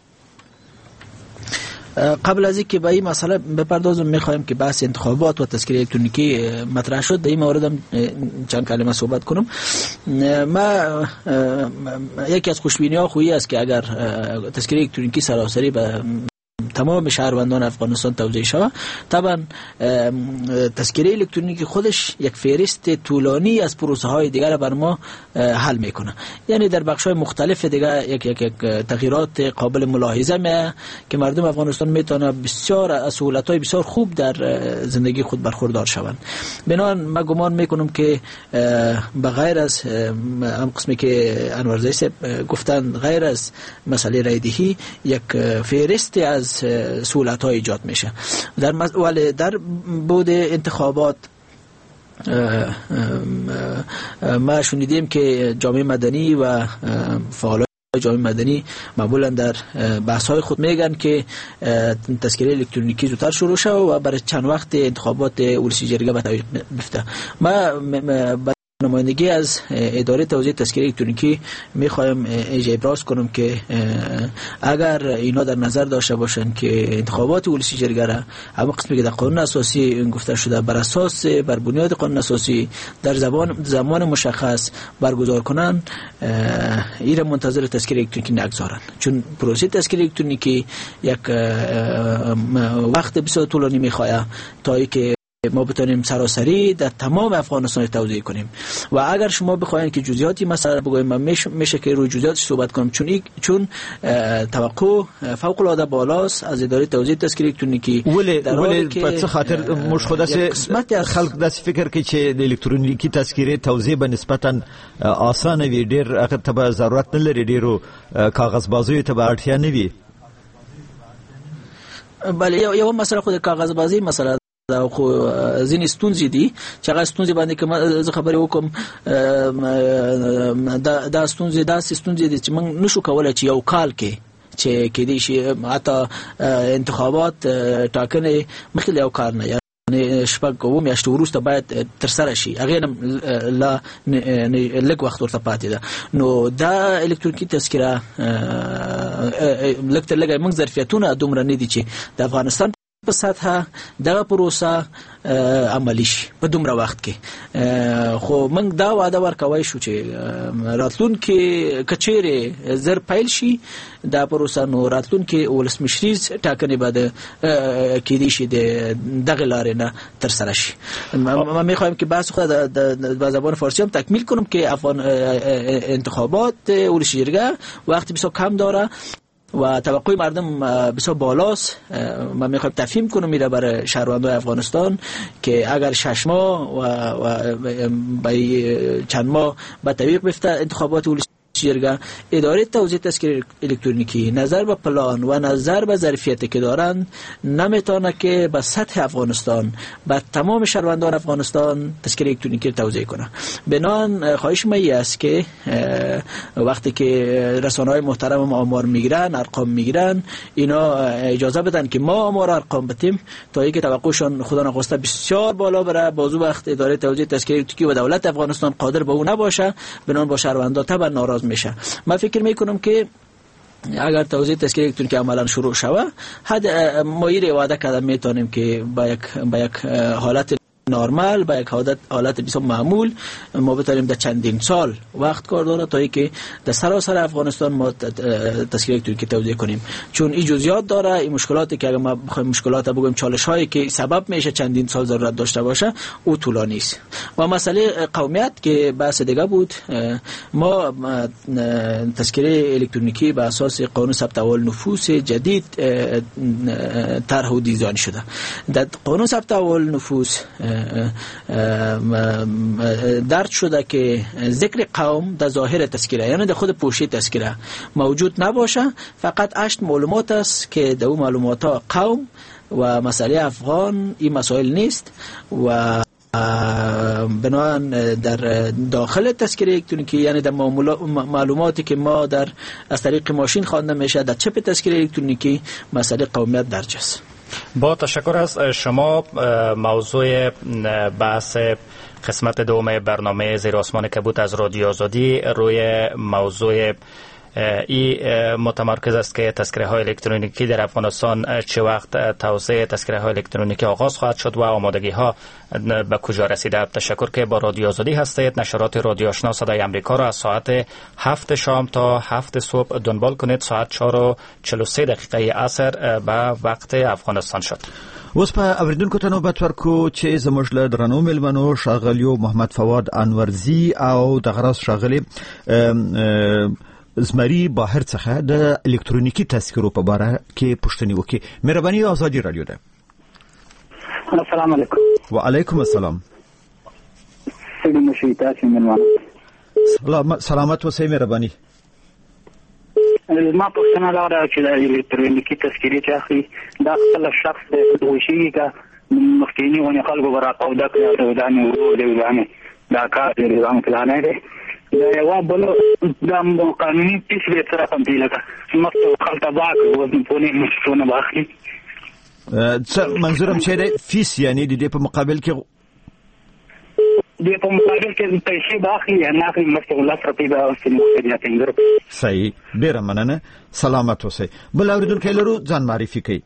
قبل از اینکه به این مسئله بپردازم میخوایم که بحث انتخابات و تذکره الکترونیکی مطرح شد، در این مورد هم چند کلمه صحبت کنم. ما یکی از خوشبینی‌ها خویی است که اگر تذکره الکترونیکی سراسری به تمام شهروندان افغانستان توزیع شود، طبعا تذکره الکترونیکی خودش یک فهرست طولانی از پروسه های دیگر بر ما حل میکنه. یعنی در بخش های مختلف دیگر یک یک یک تغییرات قابل ملاحظه میه که مردم افغانستان میتونه بسیار از سهولت های بسیار خوب در زندگی خود برخوردار شوند. بنابراین من گمان میکنم که بغیر از هم قسمی که انورزی گفتن، غیر از مسئله رایدهی، یک فهرست از سهولت های ایجاد میشه. در ولی در بود انتخابات ما شنیدیم که جامعه مدنی و فعالان جامعه مدنی معمولا در بحث های خود میگن که تذکره الکترونیکی زودتر شروع شد و برای چند وقت انتخابات ولسی جرگه به تعویق بیفته. ما نمایندگی از اداره توزیع تذکره الکترونیکی میخوایم ایجا ابراز کنم که اگر اینا در نظر داشته باشن که انتخابات ولسی جرگه را همون قسمی که در قانون اساسی گفته شده بر اساس بر بنیاد قانون اساسی در زمان زمان مشخص برگزار کنن، این منتظر تذکره الکترونیکی نگذارن، چون پروسه تذکره الکترونیکی یک وقت بسیار طولانی میخواد تا اینکه ما بتونیم سراسری در تمام افغانستان توزیع کنیم. و اگر شما بخواید که جزئیاتی مثلا بگویم، من میشه, میشه که روی جزئیاتش صحبت کنم، چون ای چون توقع فوق العاده بالاست از اداره توزیع تذکره الکترونیکی. ولی ولی په څه خاطر مش خداسه خلک داس فکر کوي چې د الکترونیکی تذکره توزیع به نسبتا آسانه وي، ډیر هغه ته ضرورت نه لري، ډیرو کاغذ بازی ته اړتیا نه وي. بله، یو مسله خود کاغذ بازی مسله دا خو ځینې ستونزې دي چې هغه ستونزې باندې که زه خبرې وکړم، دا دا ستونزې داسې ستونزې دي چې موږ نشو کولی چې یو کال کې چې کېدای شي حتی انتخابات ټاکنې مخکې له یو کال نه، یعنې شپږ اوه میاشتې وروسته باید ترسره شي، هغې نه لا لږ وخت ورته پاتې ده. نو دا الکترونیکي تذکره لږ تر لږه موږ ظرفیتونه دومره نه دي چې د افغانستان په سطح دغه پروسه عملی شي په دومره وخت کې. خو موږ دا وعده ورکوی شو چې راتلونکي کچېرې زر پیل شي دا پروسه، نو راتلونکي ولسمشریز ټاکنې به کېدای شي د دغه لارې نه ترسره شي. من میخوایم که بحث خود به زبان فارسی هم تکمیل کنم که افغان انتخابات ولسی جرگه وقتی بسیار کم داره و توقع مردم بسیار بالاست. من میخوایم تفهیم کنم میره برای شهروندان افغانستان که اگر شش ماه و, و چند ماه به تعویق بیفته انتخابات ولسی جرگه، اداره توزیع تذکره الکترونیکی نظر به پلان و نظر به ظرفیتی که دارند نمیتونه که به سطح افغانستان به تمام شهروندان افغانستان تذکره الکترونیکی توزیع کنه. بنان خواهش من این است که وقتی که رسانه‌های محترم آمار میگیرن، ارقام میگیرن، اینا اجازه بدن که ما آمار ارقام بدیم تا اینکه توقعشون خدا نخواسته بسیار بالا بره، بازو وقت اداره توزیع تذکره الکترونیکی و دولت افغانستان قادر به اون نباشه، بنان با شهروندان طبعا ناراض میشه. من فکر میکنم که اگر توزیع تذکره الکترونیکی عملا شروع شود، حد ما این وعده کردم میتونیم که با یک با یک حالت نرمال، با یک حالت حالت بسیار معمول ما بتونیم در چندین سال وقت کار داره تا اینکه در سراسر افغانستان ما تذکره الکترونیکی توزیع کنیم. چون این جزئیات داره، این مشکلاتی که اگر ما بخوایم مشکلات بگویم، چالش هایی که سبب میشه چندین سال ضرورت داشته باشه، او طولانی است. و مسئله قومیت که بحث دیگه بود، ما تذکره الکترونیکی به اساس قانون ثبت احوال نفوس جدید طرح و دیزاین شده. در قانون ثبت احوال نفوس درد شده که ذکر قوم در ظاهر تذکره، یعنی در خود پوشی تذکره موجود نباشه، فقط هشت معلومات است که در اون معلومات ها قوم و مسئله افغان این مسائل نیست و بنابراین در داخل تذکره الکترونیکی، یعنی در معلوماتی که ما در از طریق ماشین خوانده میشه در چپ تذکره الکترونیکی مسئله قومیت درج است. با تشکر از شما. موضوع بحث قسمت دوم برنامه زیر آسمان کبوت از رادیو آزادی روی موضوع ای متمرکز است که تذکره های الکترونیکی در افغانستان چه وقت توسعه تذکره های الکترونیکی آغاز خواهد شد و آمادگی ها به کجا رسیده. تشکر که با رادیو آزادی هستید. نشرات رادیو آشنا صدای امریکا را از ساعت هفت شام تا هفت صبح دنبال کنید. ساعت چهار و چهل و سه دقیقه عصر به وقت افغانستان شد. اوس په اوریدونکو ته نوبت ورکو چې زموږ له درنو مېلمنو ښاغلیو محمد فواد انورزي او دغه راز ښاغلي زمري باهر څخه د الکترونیکی تذکرو په اړه کې پوښتنې وکړي. مهرباني آزادي رادیو ده. السلام علیکم. وعلیکم السلام. سلام مشیتا چې مېلمانه سلامت اوسئ. مهرباني. ما پوښتنه لاره چې د الکترونیکی تذکرې چې اخلي دا خپل شخص د وشي کا مخکینی ونې خلکو برا او دا کړو دا نه ورو دی ځانه دا کار دی ځان پلان دی دا یو بل د قانوني پیس به تر کوم دی لکه مخته خلک باک وزن پونی مشتونه باخلي. څه منظورم چې دی فیس یعنی د دې په مقابل کې د په مقابل کې پیسې باخلي نه اخلي مخته الله پرتی به اوسې نه تنګر. صحیح. ډیر مننه. سلامت اوسئ. بل اوریدونکو لرو ځان معرفي کړئ.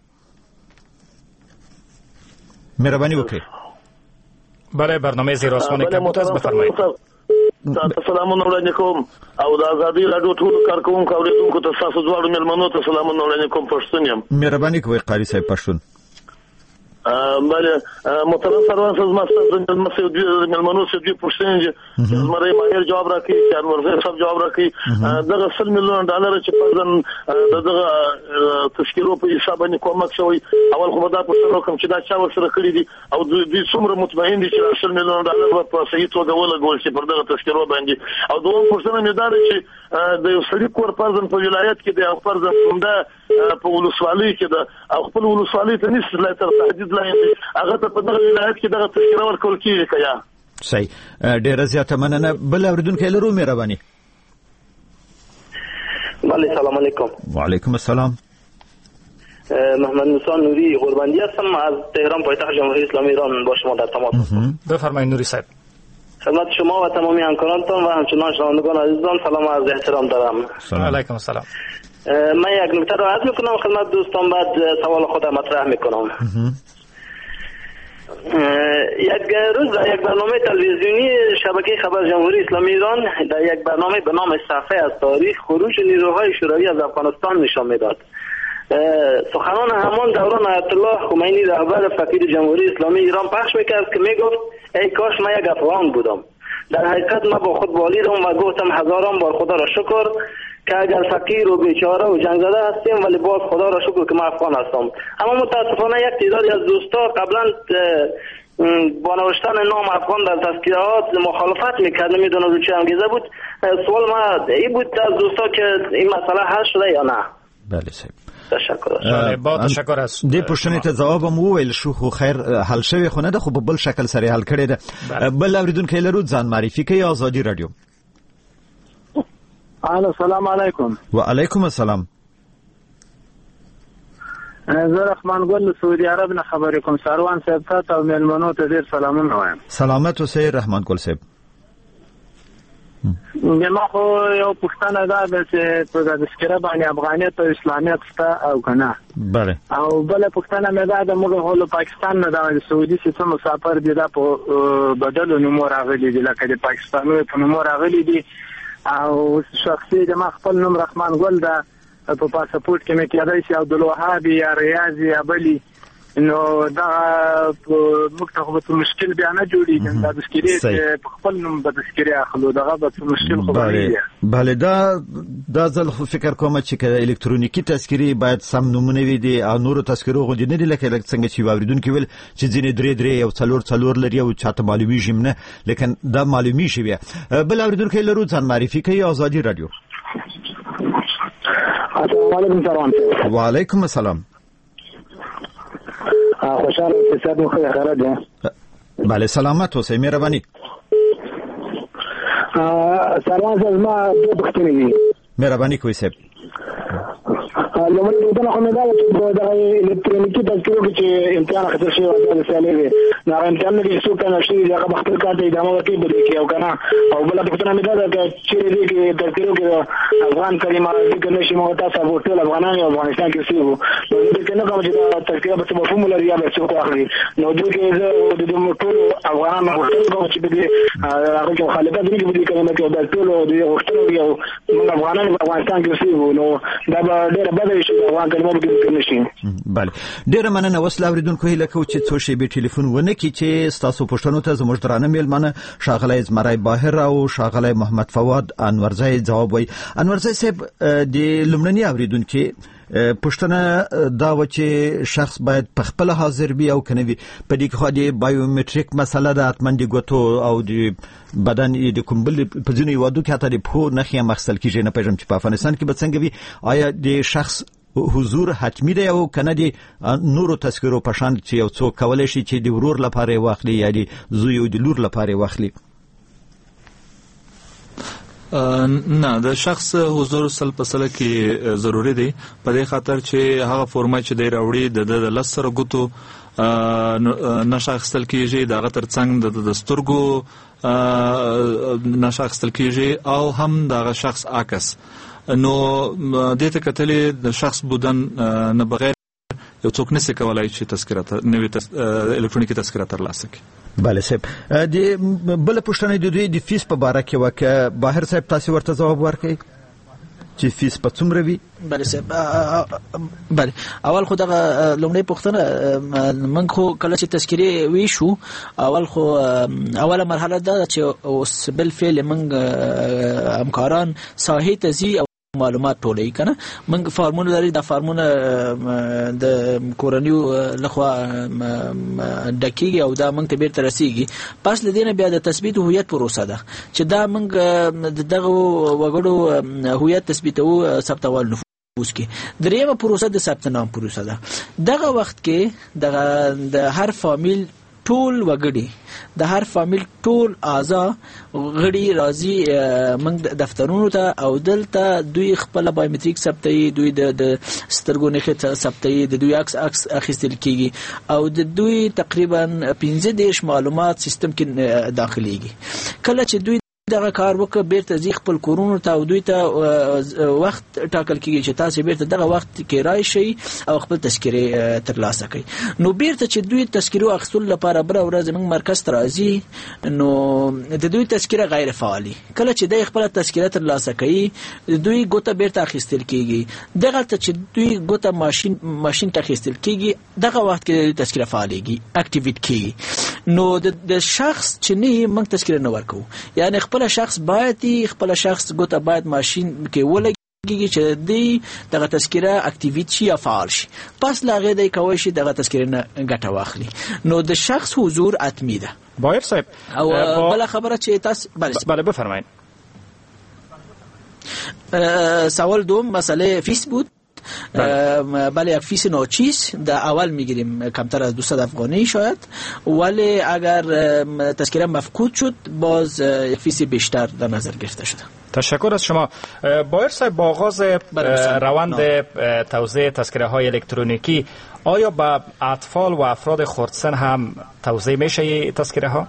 مهرباني وکړئ. بله برنامه زیر آسمان کبوت است. بفرمایید. سلامونه وړاندې کوم او د ازادي رادیو ټول کارکونکو اوریدونکو ته تاسو دواړو مېلمنو ته سلامونه وړاندې کوم. پښتون یم. مهرباني کوئ قاری صاحب پښتون. بله محترم سروان صاحب ما ستاسو د مسیو د مېلمنو څخه د پښتون چې زمری ماهر جواب راکړي چې انور صاحب جواب راکړي دغه سل میلیون ډالر چې پردن دغه تشکیلو په حساب باندې کومک شوی اول خو دا پښتنو کوم چې دا چا ورسره کړی دي او دوی څومره مطمئن دي چې سل میلیون ډالر په صحیح توګه ولګول شي پر دغه تشکیلو باندې. او دوه پښتنه مې دا چې د یو سړي کور پردن په ولایت کې د او پردن همدا په ولسوالۍ کې د او خپل ولسوالۍ ته نشي لا تر تهدید هغه ته په دغه ولایت کې دغه تشکیل ورکول کیږي کیا. صحیح. ډیره زیاته مننه. بل اوریدونکو لرو مهرباني. بله سلام علیکم. وعلیکم السلام. محمد موسی نوری قربانی هستم از تهران پایتخت جمهوری اسلامی ایران با شما در تماس هستم. بفرمایید نوری صاحب. خدمت شما و تمامی همکارانتان و همچنان شنوندگان عزیزان سلام و عرض احترام دارم. علیکم السلام. من یک نکته را عرض میکنم خدمت دوستان بعد سوال خود مطرح میکنم. یک روز در یک برنامه تلویزیونی شبکه خبر جمهوری اسلامی ایران در یک برنامه به نام صفحه از تاریخ خروج نیروهای شوروی از افغانستان نشان میداد. سخنان همان دوران آیت الله خمینی رهبر فقید جمهوری اسلامی ایران پخش میکرد که میگفت ای کاش من یک افغان بودم. در حقیقت من با خود بالیدم و گفتم هزاران بار خدا را شکر که اگر فقیر و بیچاره و جنگ زده هستیم ولی باز خدا را شکر که من افغان هستم. اما متاسفانه یک تعدادی از دوستا قبلا با نوشتن نام افغان در تذکرات مخالفت میکرد، نمیدونم رو چه انگیزه بود. سوال ما این بود از دوستا که این مسئله حل شده یا نه. بله صاحب. تشکر. با تشکر از دې پوښتنې ته ځواب مو ویل شو خو خیر حل شوی خو نه ده خو په بل شکل سره حل کړی ده. بل اوریدونکو لرو ځان معرفي کوي. آزادي رادیو. السلام علیکم. وعلیکم السلام. زه رحمان ګل سعودي عرب نه خبرې کوم. سروان صاحب تاسو او مېلمنو ته ډیر سلامونه وایم. سلامت اوسئ رحمان ګل صاحب. ما خو یو پښتنه دا ده چې په د تذکره باندې افغانیت او اسلامیت شته او کنه. بله. او بل پښتنه مې دا د موږ هولو پاکستان نه د سعودي سیستم مسافر دي دا په بدل نوم راغلي دي لکه د پاکستانو په نوم راغلي دي او شخصي د ما خپل نوم رحمان ګل ده په پاسپورت کې مې کېدای شي عبدالوهاب یا ریاضي یا بلی نو دا موږ ته به مشکل بیا نه جوړیږي. دا تذکرې په خپل نوم به تذکرې اخلو دغه به مشکل خو بله بله دا دا ځل خو فکر کوم چې الکترونیکی تذکرې باید سم نومونه وي دي او نورو تذکرو غوندې نه دي لکه څنګه چې واوریدونکي ویل چې ځینې درې درې یو څلور څلور لري او چاته معلومیږي نه لیکن دا معلومیږي بیا. بل اوریدونکي لرو ځان معرفي کوي. آزادي رادیو. السلام علیکم سروان. وعلیکم السلام. خوشحال اوسئ. صحت مو ښه خیرات دی. بله سلامت اوسئ مهرباني سروان صاحب ما دو پوښتنې دي مهرباني کوئ صاحب لومړی پوښتنه خو مې دا ده چې د الکترونیکي تذکرو کې چې امتحان اخیستل شوی و د سیالۍ دی نو هغه امتحانونه کې څوک کنه شوي دي هغه به خپل کار ته ادامه ورکوي په دې کې او که نه او بله پوښتنه مې دا ده که چېرې دې کې تذکرو کې افغان کلمه ذکر نه شي موږ تاسو به ټول افغانان یو افغانستان کې اوسېږو نو دې کې نه کوم چې دا تذکره به څه مفهوم ولري یا به څوک واخلي نو دې کې زه د ټولو افغانانو غوښتنه کوم چې په دې هغه کې مخالفت نه کوي په دې کلمه کې دا ټولو د غوښتنو یو موږ افغانان په افغانستان کې اوسېږو نو دا به ډېره بده وي چې افغان کلمه به ذکر نه شي. بله ډیره مننه. اوس لاوریدونکو هیله کوو چې څو شیبې ټلیفون ونه کړي چې ستاسو پوښتنو ته زموږ درانه میلمانه ښاغلی زمری باهر او ښاغلی محمد فواد انورزی ځواب وایي. انورزی صاحب د لومړني اوریدونکو پښتنه دا و چې شخص باید په خپل حاضر وي او کنه وي په دې کې خو د بایومټریک مسله د اتمن دی ګوتو او د بدن د کومبل په ځینې وادو کې حتی د پو نخي مخسل کېږي. نه پېژم چې په افغانستان کې به څنګه وي، آیا د شخص حضور حتمی دی او کنه دی نورو تذکرو پشان چې یو څوک کولای شي چې د ورور لپاره واخلي یا د زوی او د لور لپاره واخلي؟ نه، د شخص حضور سل پسله کې ضروری دی په دې خاطر چې هغه فورمه چې دی راوړي د د لسر غوتو نشه اخیستل کېږي، دغه ترڅنګ د سترګو نشه اخیستل کېږي او هم دغه شخص عکس. نو دې ته کتلې د شخص بودن نه بغیر یو څوک نشي کولای چې تذکره نوې الکترونیکي تذکره ترلاسه کړي. بله صاحب، د بل پوښتنه د دوی د فیس په باره کې وکړه. باهر صاحب تاسو ورته ځواب ورکړئ چې فیس په څومره وي؟ بله صاحب، بله اول خو دغه لومړی پوښتنه موږ خو کله چې تذکرې ویشو اول خو اوله مرحله دا چې اوس بالفعل موږ همکاران ساحې ته ځي او معلومات ټولوي کنه. موږ فارمونه لري، دا فارمونه د کورنیو لخوا ډکیږي او دا موږ ته بیرته رسیږي. پس له دې نه بیا د تثبیت هویت پروسه ده چې دا موږ دغه وګړو هویت تثبیتو ثبتول نفوس کې. دریمه پروسه د ثبت نام پروسه ده. دغه وخت کې دغه د هر فامیل ټول وګړي د هر فامیل ټول اعضاء غړي راځي موږ دفترونو ته او دلته دوی خپل بایومټریک ثبتوي، دوی د سترګو نښې ثبتوي، د دوی عکس عکس اخیستل کیږي او د دوی تقریبا پنځه دېرش معلومات سیستم کې داخليږي. کله چې دوی دغه کار وکړه بیرته ځي خپل کورونو ته او دوی ته وخت ټاکل کیږي چې تاسو بیرته دغه وخت کې راشئ او خپل تذکره ترلاسه کړئ. نو بیرته چې دوی تذکره اخیستل لپاره بل ورځ موږ مرکز ته راځي نو د دوی تذکره غیر فعالی. کله چې د خپل تذکره ترلاسه کوي دوی ګوته بیرته اخیستل کیږي. دغه ته چې دوی ګوته ماشين ماشين ته اخیستل کیږي دغه وخت کې تذکره فعالیږي، اکټیویټ کیږي. نو د شخص چې نه موږ تذکره نه ورکو، یعنی خپل شخص باید خپل شخص ګوته باید ماشين کې ولګي چې دی دغه تذکره اکټیویټ شي یا فعال شي. پس لاغه دی کوي شي دغه تذکره نه ګټه واخلي. نو د شخص حضور اتمی ده. بایر صاحب او بل خبره چې تاسو بله بفرمایئ. سوال دوم مسئله فیسبوک. بله یک فیس ناچیز در اول میگیریم کمتر از دویست افغانی شاید، ولی اگر تذکره مفقود شد باز یک فیس بیشتر در نظر گرفته شده. تشکر از شما. بایر صاحب، با آغاز روند توزیع تذکره های الکترونیکی آیا با اطفال و افراد خردسن هم توزیع میشه تذکره ها؟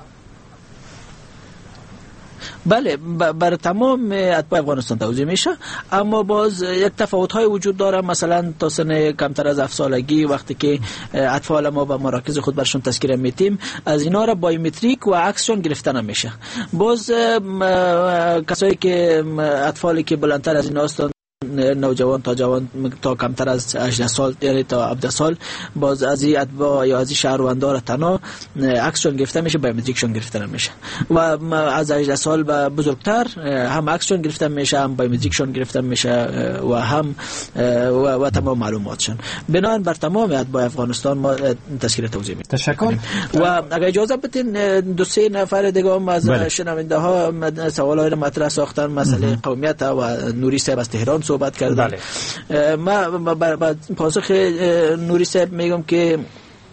بله بر تمام اتباع افغانستان توزیع میشه، اما باز یک تفاوت های وجود داره. مثلا تا سن کمتر از هفت سالگی وقتی که اطفال ما به مراکز خود برشون تذکره میتیم از اینا را بایومتریک و عکسشون گرفته نمیشه. باز کسایی که اطفالی که بلندتر از اینا هستند، نوجوان تا جوان تا کمتر از هجده سال یعنی تا هفده سال، باز از این اتباع یا از این شهروندان تنها عکسشون گرفته میشه، بایومتریکشون گرفته نمیشه. و از هجده سال به بزرگتر هم عکسشون گرفته میشه، هم بایومتریکشون گرفته میشه و هم و, و تمام معلوماتشون. بنابراین بر تمام اتباع افغانستان ما تذکره توزیع میدیم. تشکر. و اگر اجازه بدین دو سه نفر دیگه هم از شنونده ها سوالای مطرح ساختن، مسئله قومیت و نوری صاحب از تهران صحبت کردن. بله. ما با پاسخ نوری صاحب میگم که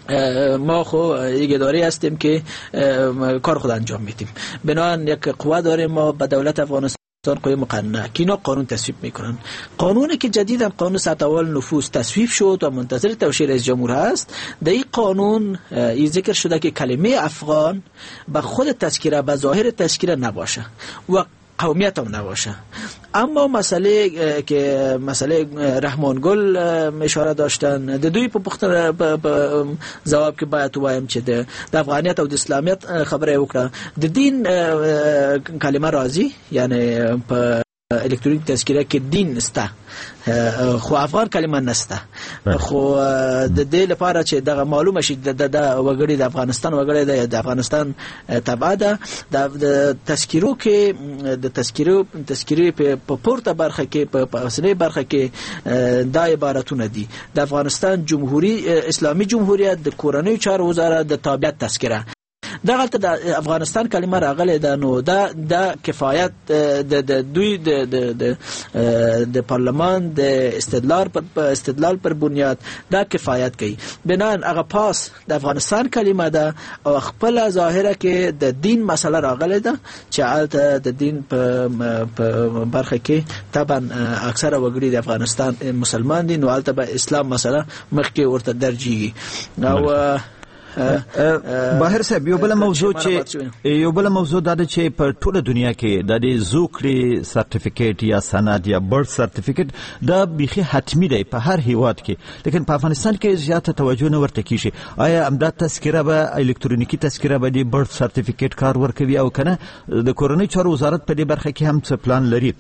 ما خو یک اداره هستیم که کار خود انجام میدیم. بنابراین یک قوه داریم ما به دولت افغانستان قوه مقننه که اینا قانون تصویب میکنن. قانونی که جدیدا قانون ثبت احوال نفوس تصویب شد و منتظر توشیح رئیس جمهور هست، در این قانون این ذکر شده که کلمه افغان به خود تذکره به ظاهر تذکره نباشه و قومیت هم نباشه. اما مسئله که مسئله رحمان گل اشاره داشتن د دوی په پختره جواب کې باید وایم چې د افغانیت او د اسلامیت خبره وکړه. د دین کلمه راځي، یعنی په الکترونیک تذکره کې دین نسته، خو افغان کلمه نسته. خو د دې لپاره چې دغه معلومه شي د وګړي د افغانستان وګړي د افغانستان تبع ده، د تذکرو کې د تذکرو تذکری په پورته برخه کې په اصلي برخه کې دا عبارتونه دي: د افغانستان جمهوریت اسلامي جمهوریت د کورنیو چارو وزارت د تابعیت تذکره. دغه ته د افغانستان کلمه راغله ده، نو دا د کفایت د دوی د د پارلمان د استدلال پر استدلال پر بنیاد دا کفایت کوي. بنان هغه پاس د افغانستان کلمه ده او خپل ظاهره کې د دین مسله راغله ده چې البته د دین په برخه کې طبعا اکثره وګړي د افغانستان مسلمان دي، نو البته به اسلام مسله مخکې ورته درجیږي. او باهر صاحب یو بل موضوع چې یو بل موضوع دا چې په ټوله دنیا کې د زوکړې سرټیفیکیټ یا سند یا برث سرټیفیکیټ دا بيخي حتمی دی په هر هیواد کې، لیکن په افغانستان کې زیاته توجه نه ورته کیږي. آیا امدا تذکره به الکترونیکی تذکره به د برث سرټیفیکیټ کار ورکوي او کنه د کورنۍ چارو وزارت په دې برخه کې هم څه پلان لري؟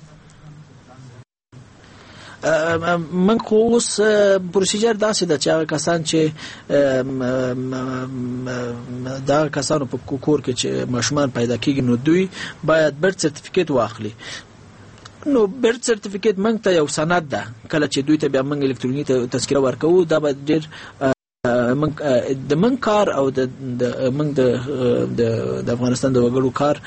من خو اوس پروسیجر داسې ده چې هغه کسان چې دا کسانو په کور کې چې ماشومان پیدا کیږي نو دوی باید برث سرټیفیکیټ واخلي. نو برث سرټیفیکیټ موږ ته یو سند ده، کله چې دوی ته بیا موږ الکترونیکي تذکره ورکوو دا به ډېر د من کار او د من د د افغانستان د وګړو کار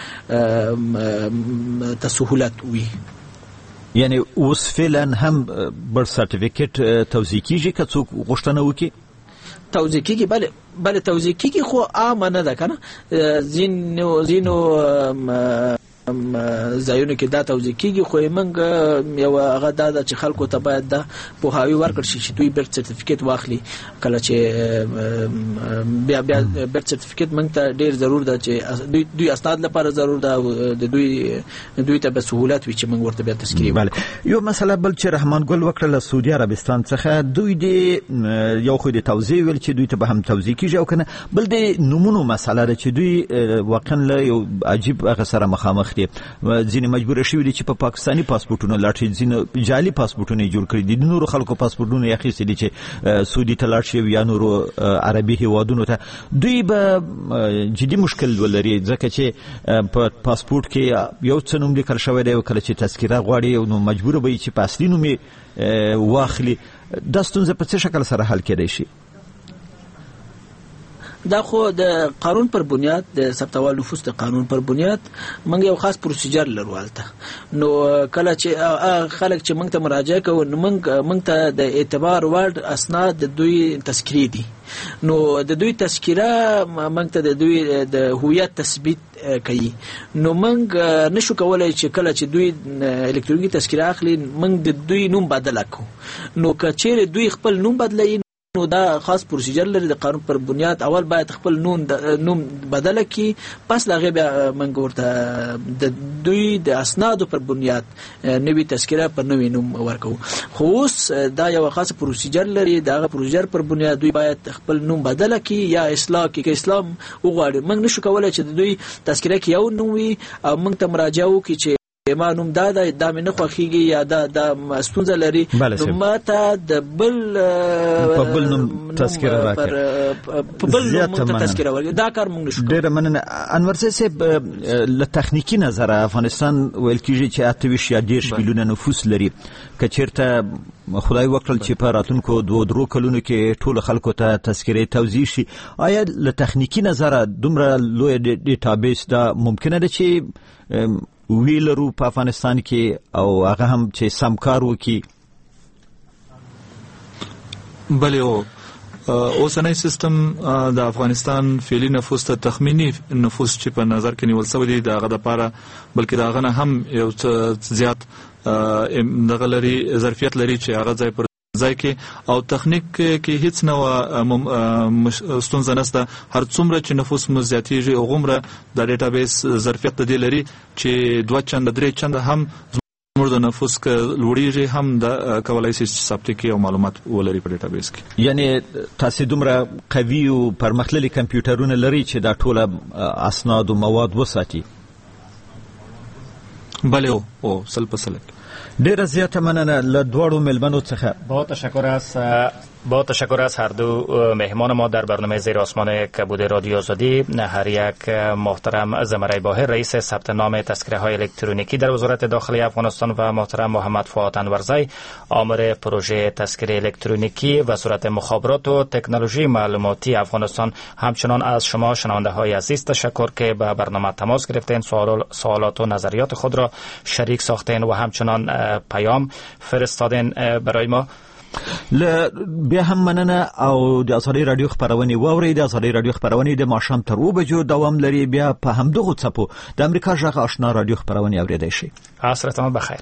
ته سهولت وي. یعنی اوس فعلا هم برث سرټیفیکیټ توزیع کیږي که څوک غوښتنه وکړي؟ توزیع کیږي، بله بله توزیع کیږي، خو عامه نه ده کنه. ځینو ځینو ځایونو کې دا توزیع کیږي، خو موږ یو هغه دا ده چې خلکو ته باید دا پوهاوی ورکړل شي چې دوی برث سرټیفیکیټ واخلي. کله چې بیا بیا برث سرټیفیکیټ موږ ته ډیر ضرور ده چې دوی دوی استاد لپاره ضرور ده او د دوی دوی ته به سهولت وي چې موږ ورته بیا تذکری. بله یو مسله بل چې رحمان ګل وکړه سعودي عربستان څخه، دوی د یو خو د توزیع ویل چې دوی ته به هم توزیع کیږي او کنه، بل د نمونو مسله ده چې دوی واقعا له یو عجیب هغه سره مخامخ دي. ځینې مجبور شوي دي چې په پا پاکستاني پاسپورتونو لاړ، ځینې جعلي پاسپورتونه جوړ کړي دي، د نورو خلکو پاسپورتونه یې اخیستي دي چې سعودي ته لاړ شي یا نورو عربي هیوادونو ته. دوی به جدي مشکل ولري ځکه چې په پاسپورت کې یو څه نوم لیکل شوی دی او کله چې تذکره غواړي نو مجبور به وي چې په اصلي نوم یې واخلي. دا ستونزه په څه شکل سره حل کېدای شي؟ دا خو د قانون پر بنیاد د ثبت احوال نفوس د قانون پر بنیاد موږ یو خاص پروسیجر لرو الته. نو کله چې خلک چې موږ ته مراجعه کوي نو موږ موږ ته د اعتبار وړ اسناد د دوی تذکری دي. نو د دوی تذکره موږ ته د دوی د هویت تثبیت کوي. نو موږ نشو کولای چې کله چې دوی الکترونیکي تذکره اخلي موږ د دوی نوم بدل کړو. نو که چیرې دوی خپل نوم بدلوي نو دا خاص پروسیجر لري د قانون پر بنیاد. اول باید خپل نوم نوم بدل کړي، پس هغه بیا موږ ورته د دوی د اسنادو پر بنیاد نوې تذکره پر نوې نوم ورکو. خو اوس دا یو خاص پروسیجر لري، دا پروسیجر پر بنیاد دوی باید خپل نوم بدل کړي یا اصلاح کړي. که اسلام وغواړي موږ نشو کولای چې د دوی تذکره کې یو نوم وي او موږ ته مراجعه وکړي چې ما نوم دا دا دا مې نه خوښیږي یا دا دا ستونزه لري، نو ماته د بل په بل نوم تذکره راکړه، په بل نوم تذکره ورکړه. دا کار موږ نشو. ډېره مننه. انور صاحب له تخنیکی نظره افغانستان ویل کېږي چې اته ویشت یا دېرش میلیونه نفوس لري. که چېرته خدای وکړل چې په راتلونکو دوه درو کلونو کې ټولو خلکو ته تذکرې توزیع شي، آیا له تخنیکی نظره دومره لوی ډیټابیس دا ممکنه ده چې ویلرو په افغانستان کې او هغه هم چې سم کار وکړي؟ بله او اوسنۍ سیستم د افغانستان فعلی نفوس ته تخمینی نفوس چې په نظر کې نیول شوی دی دغه د لپاره بلکې دغه نه هم یو زیات دغه لري ظرفیت لري چې هغه ځای پر ځای کې او تخنیک کې هیڅ نو ستونزه نشته. هر څومره چې نفوس مو زیاتېږي هغومره د ډیټابیس ظرفیت د دې لري چې دوه چنده درې چنده هم زموږ د نفوس لوړېږي هم د کولای شي ثبت کړي او معلومات ولري په ډیټابیس کې. یعنی تاسو دومره قوي او پرمختللي کمپیوټرونه لري چې دا ټوله اسناد او مواد وساتي؟ بله او سل په سل. ډیره زیاته مننه له دواړو ملمنو څخه. با تشکر از با تشکر از هر دو مهمان ما در برنامه زیر آسمان کبود رادیو آزادی. هر یک محترم زمرای باهر رئیس ثبت نام تذکره های الکترونیکی در وزارت داخلی افغانستان و محترم محمد فؤاد انورزی آمر پروژه تذکره الکترونیکی وزارت مخابرات و تکنولوژی معلوماتی افغانستان. همچنان از شما شنونده های عزیز تشکر که به برنامه تماس گرفتین، سوال سوالات و نظریات خود را شریک ساختین و همچنان پیام فرستادین برای ما. ل بیا هم مننه او د ازادي رادیو خبرونه ووري. د ازادي رادیو خبرونه د ماښام تر و بجو دوام لري. بیا په همدغه څپو د امریکا ژغ آشنا رادیو خبرونه اوریدئ شي. عصرتان بخیر.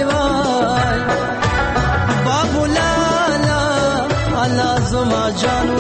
John